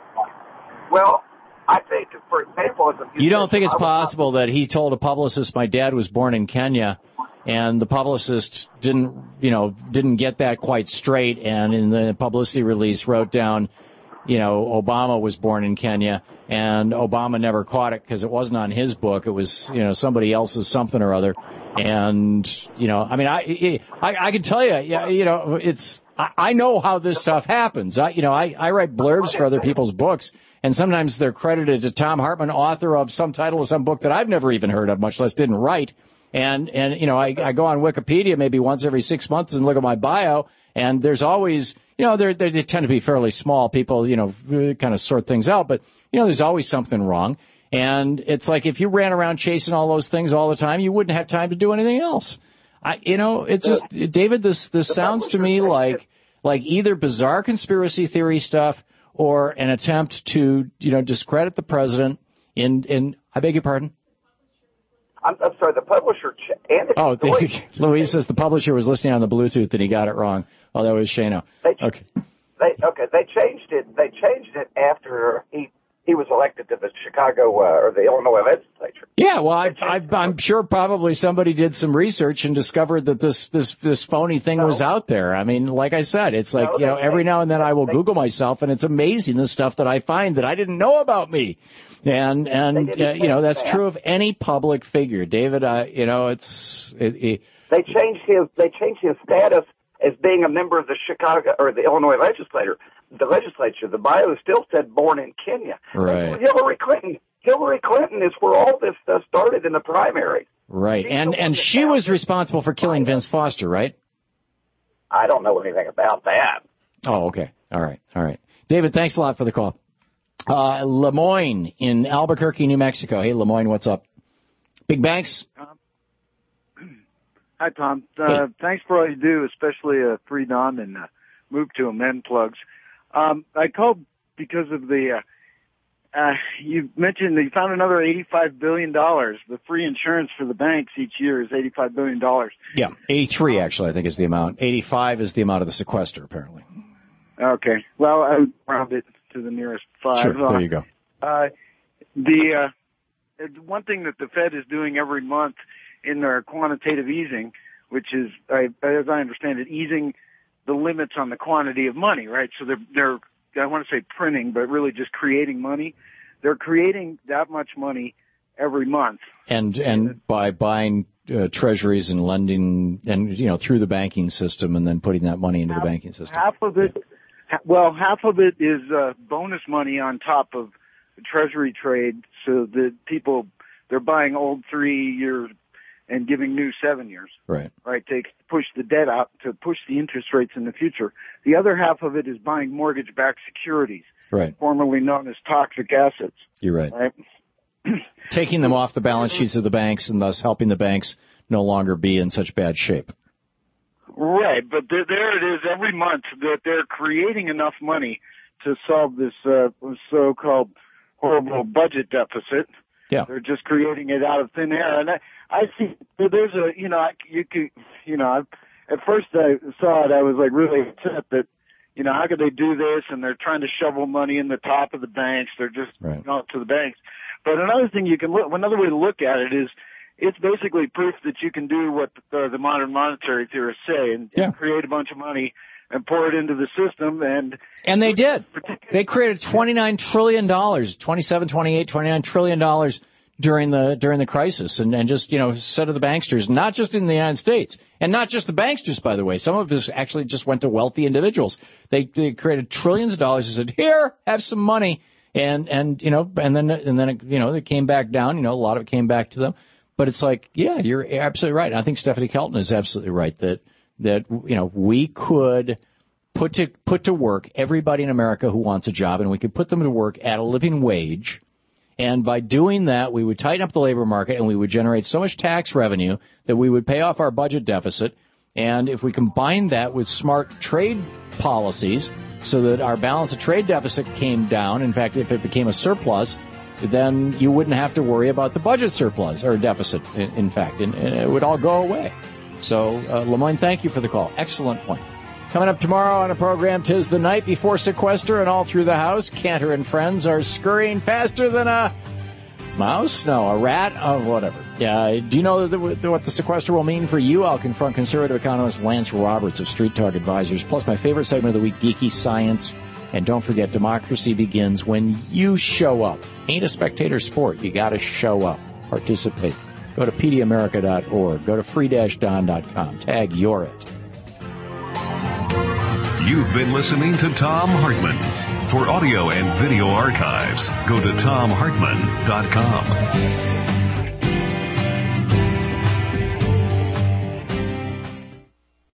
Well, I think, for example, as a musician, You don't think it's I was not- possible that he told a publicist, "My dad was born in Kenya," and the publicist didn't, you know, didn't get that quite straight, and in the publicity release wrote down, you know, Obama was born in Kenya, and Obama never caught it because it wasn't on his book. It was, you know, somebody else's something or other. And, you know, I mean, I, I, I can tell you, yeah, you know, it's, I, I know how this stuff happens. I, you know, I, I write blurbs for other people's books, and sometimes they're credited to Thom Hartmann, author of some title of some book that I've never even heard of, much less didn't write. And, and you know, I, I go on Wikipedia maybe once every six months and look at my bio, and there's always, you know, they're, they tend to be fairly small. People, you know, kind of sort things out, but, you know, there's always something wrong. And it's like if you ran around chasing all those things all the time, you wouldn't have time to do anything else. I, you know, it's just, David, this, this sounds to me like, like either bizarre conspiracy theory stuff or an attempt to, you know, discredit the president in, in, I beg your pardon? I'm, I'm sorry, the publisher, ch- and Oh, the, Louise says the publisher was listening on the Bluetooth and he got it wrong. Oh, that was Shano. They, okay. They, okay, they changed it, they changed it after he, he was elected to the Chicago, uh, or the Illinois legislature. Yeah, well, I, I, I'm sure probably somebody did some research and discovered that this, this, this phony thing no. was out there. I mean, like I said, it's like, no, you know, they, every now and then I will they, Google myself and it's amazing the stuff that I find that I didn't know about me. And, and, uh, you know, that's that. true of any public figure. David, uh, you know, it's, it, it, they changed his, they changed his status as being a member of the Chicago, or the Illinois legislature. The legislature, the bio still said born in Kenya. Right. Hillary Clinton, Hillary Clinton is where all this stuff started in the primary. Right. She's and, and she was responsible for killing Vince Foster, right? I don't know anything about that. Oh, okay. All right. All right. David, thanks a lot for the call. Uh, Lemoyne in Albuquerque, New Mexico. Hey, Lemoyne, what's up? Big banks? Um, hi, Tom. Uh, hey. Thanks for all you do, especially uh, Free Don and uh, Move to Amend plugs. Um, I called because of the, uh, uh, you mentioned that you found another eighty-five billion dollars. The free insurance for the banks each year is eighty-five billion dollars. Yeah, eighty-three actually, I think, is the amount. eighty-five is the amount of the sequester, apparently. Okay. Well, I would round it to the nearest five. Sure, there you go. Uh, the, uh, one thing that the Fed is doing every month in their quantitative easing, which is, I, as I understand it, easing the limits on the quantity of money, right? So they're, they're, I want to say printing, but really just creating money. They're creating that much money every month. And, and by buying uh, treasuries and lending and, you know, through the banking system and then putting that money into half, the banking system. Half of it, yeah. well, half of it is uh, bonus money on top of the treasury trade so that people, they're buying old three year and giving new seven years. Right. Right, to push the debt out, to push the interest rates in the future. The other half of it is buying mortgage-backed securities. Right. Formerly known as toxic assets. You're right. Right. Taking them off the balance sheets of the banks and thus helping the banks no longer be in such bad shape. Right, but there, there it is every month that they're creating enough money to solve this uh, so-called horrible budget deficit. Yeah. They're just creating it out of thin air. And I, I see there's a, you know, you could, you know, I, at first I saw it, I was like really upset that, you know, how could they do this? And they're trying to shovel money in the top of the banks. They're just right. not to the banks. But another thing you can look, another way to look at it is it's basically proof that you can do what the, the modern monetary theorists say and, yeah. and create a bunch of money and pour it into the system. And and they did. They created twenty-nine trillion dollars, twenty-seven, twenty-eight, twenty-nine trillion dollars during the during the crisis, and, and just, you know, said to the banksters, not just in the United States, and not just the banksters, by the way. Some of this actually just went to wealthy individuals. They, they created trillions of dollars and said, here, have some money. And, and, you know, and then, and then, it, you know, it came back down. You know, a lot of it came back to them. But it's like, yeah, you're absolutely right. I think Stephanie Kelton is absolutely right that, that, you know, we could put to, put to work everybody in America who wants a job, and we could put them to work at a living wage. And by doing that, we would tighten up the labor market and we would generate so much tax revenue that we would pay off our budget deficit. And if we combine that with smart trade policies so that our balance of trade deficit came down, in fact, if it became a surplus, then you wouldn't have to worry about the budget surplus or deficit, in, in fact, and, and it would all go away. So, uh, Lemoyne, thank you for the call. Excellent point. Coming up tomorrow on a program, 'tis the night before sequester, and all through the house, Cantor and friends are scurrying faster than a mouse? No, a rat? Oh, whatever. Yeah, do you know the, the, what the sequester will mean for you? I'll confront conservative economist Lance Roberts of Street Talk Advisors, plus my favorite segment of the week, Geeky Science. And don't forget, democracy begins when you show up. Ain't a spectator sport. You got to show up. Participate. Go to P D America dot org. Go to free dash don dot com. Tag You're It. You've been listening to Thom Hartmann. For audio and video archives, go to thom hartmann dot com.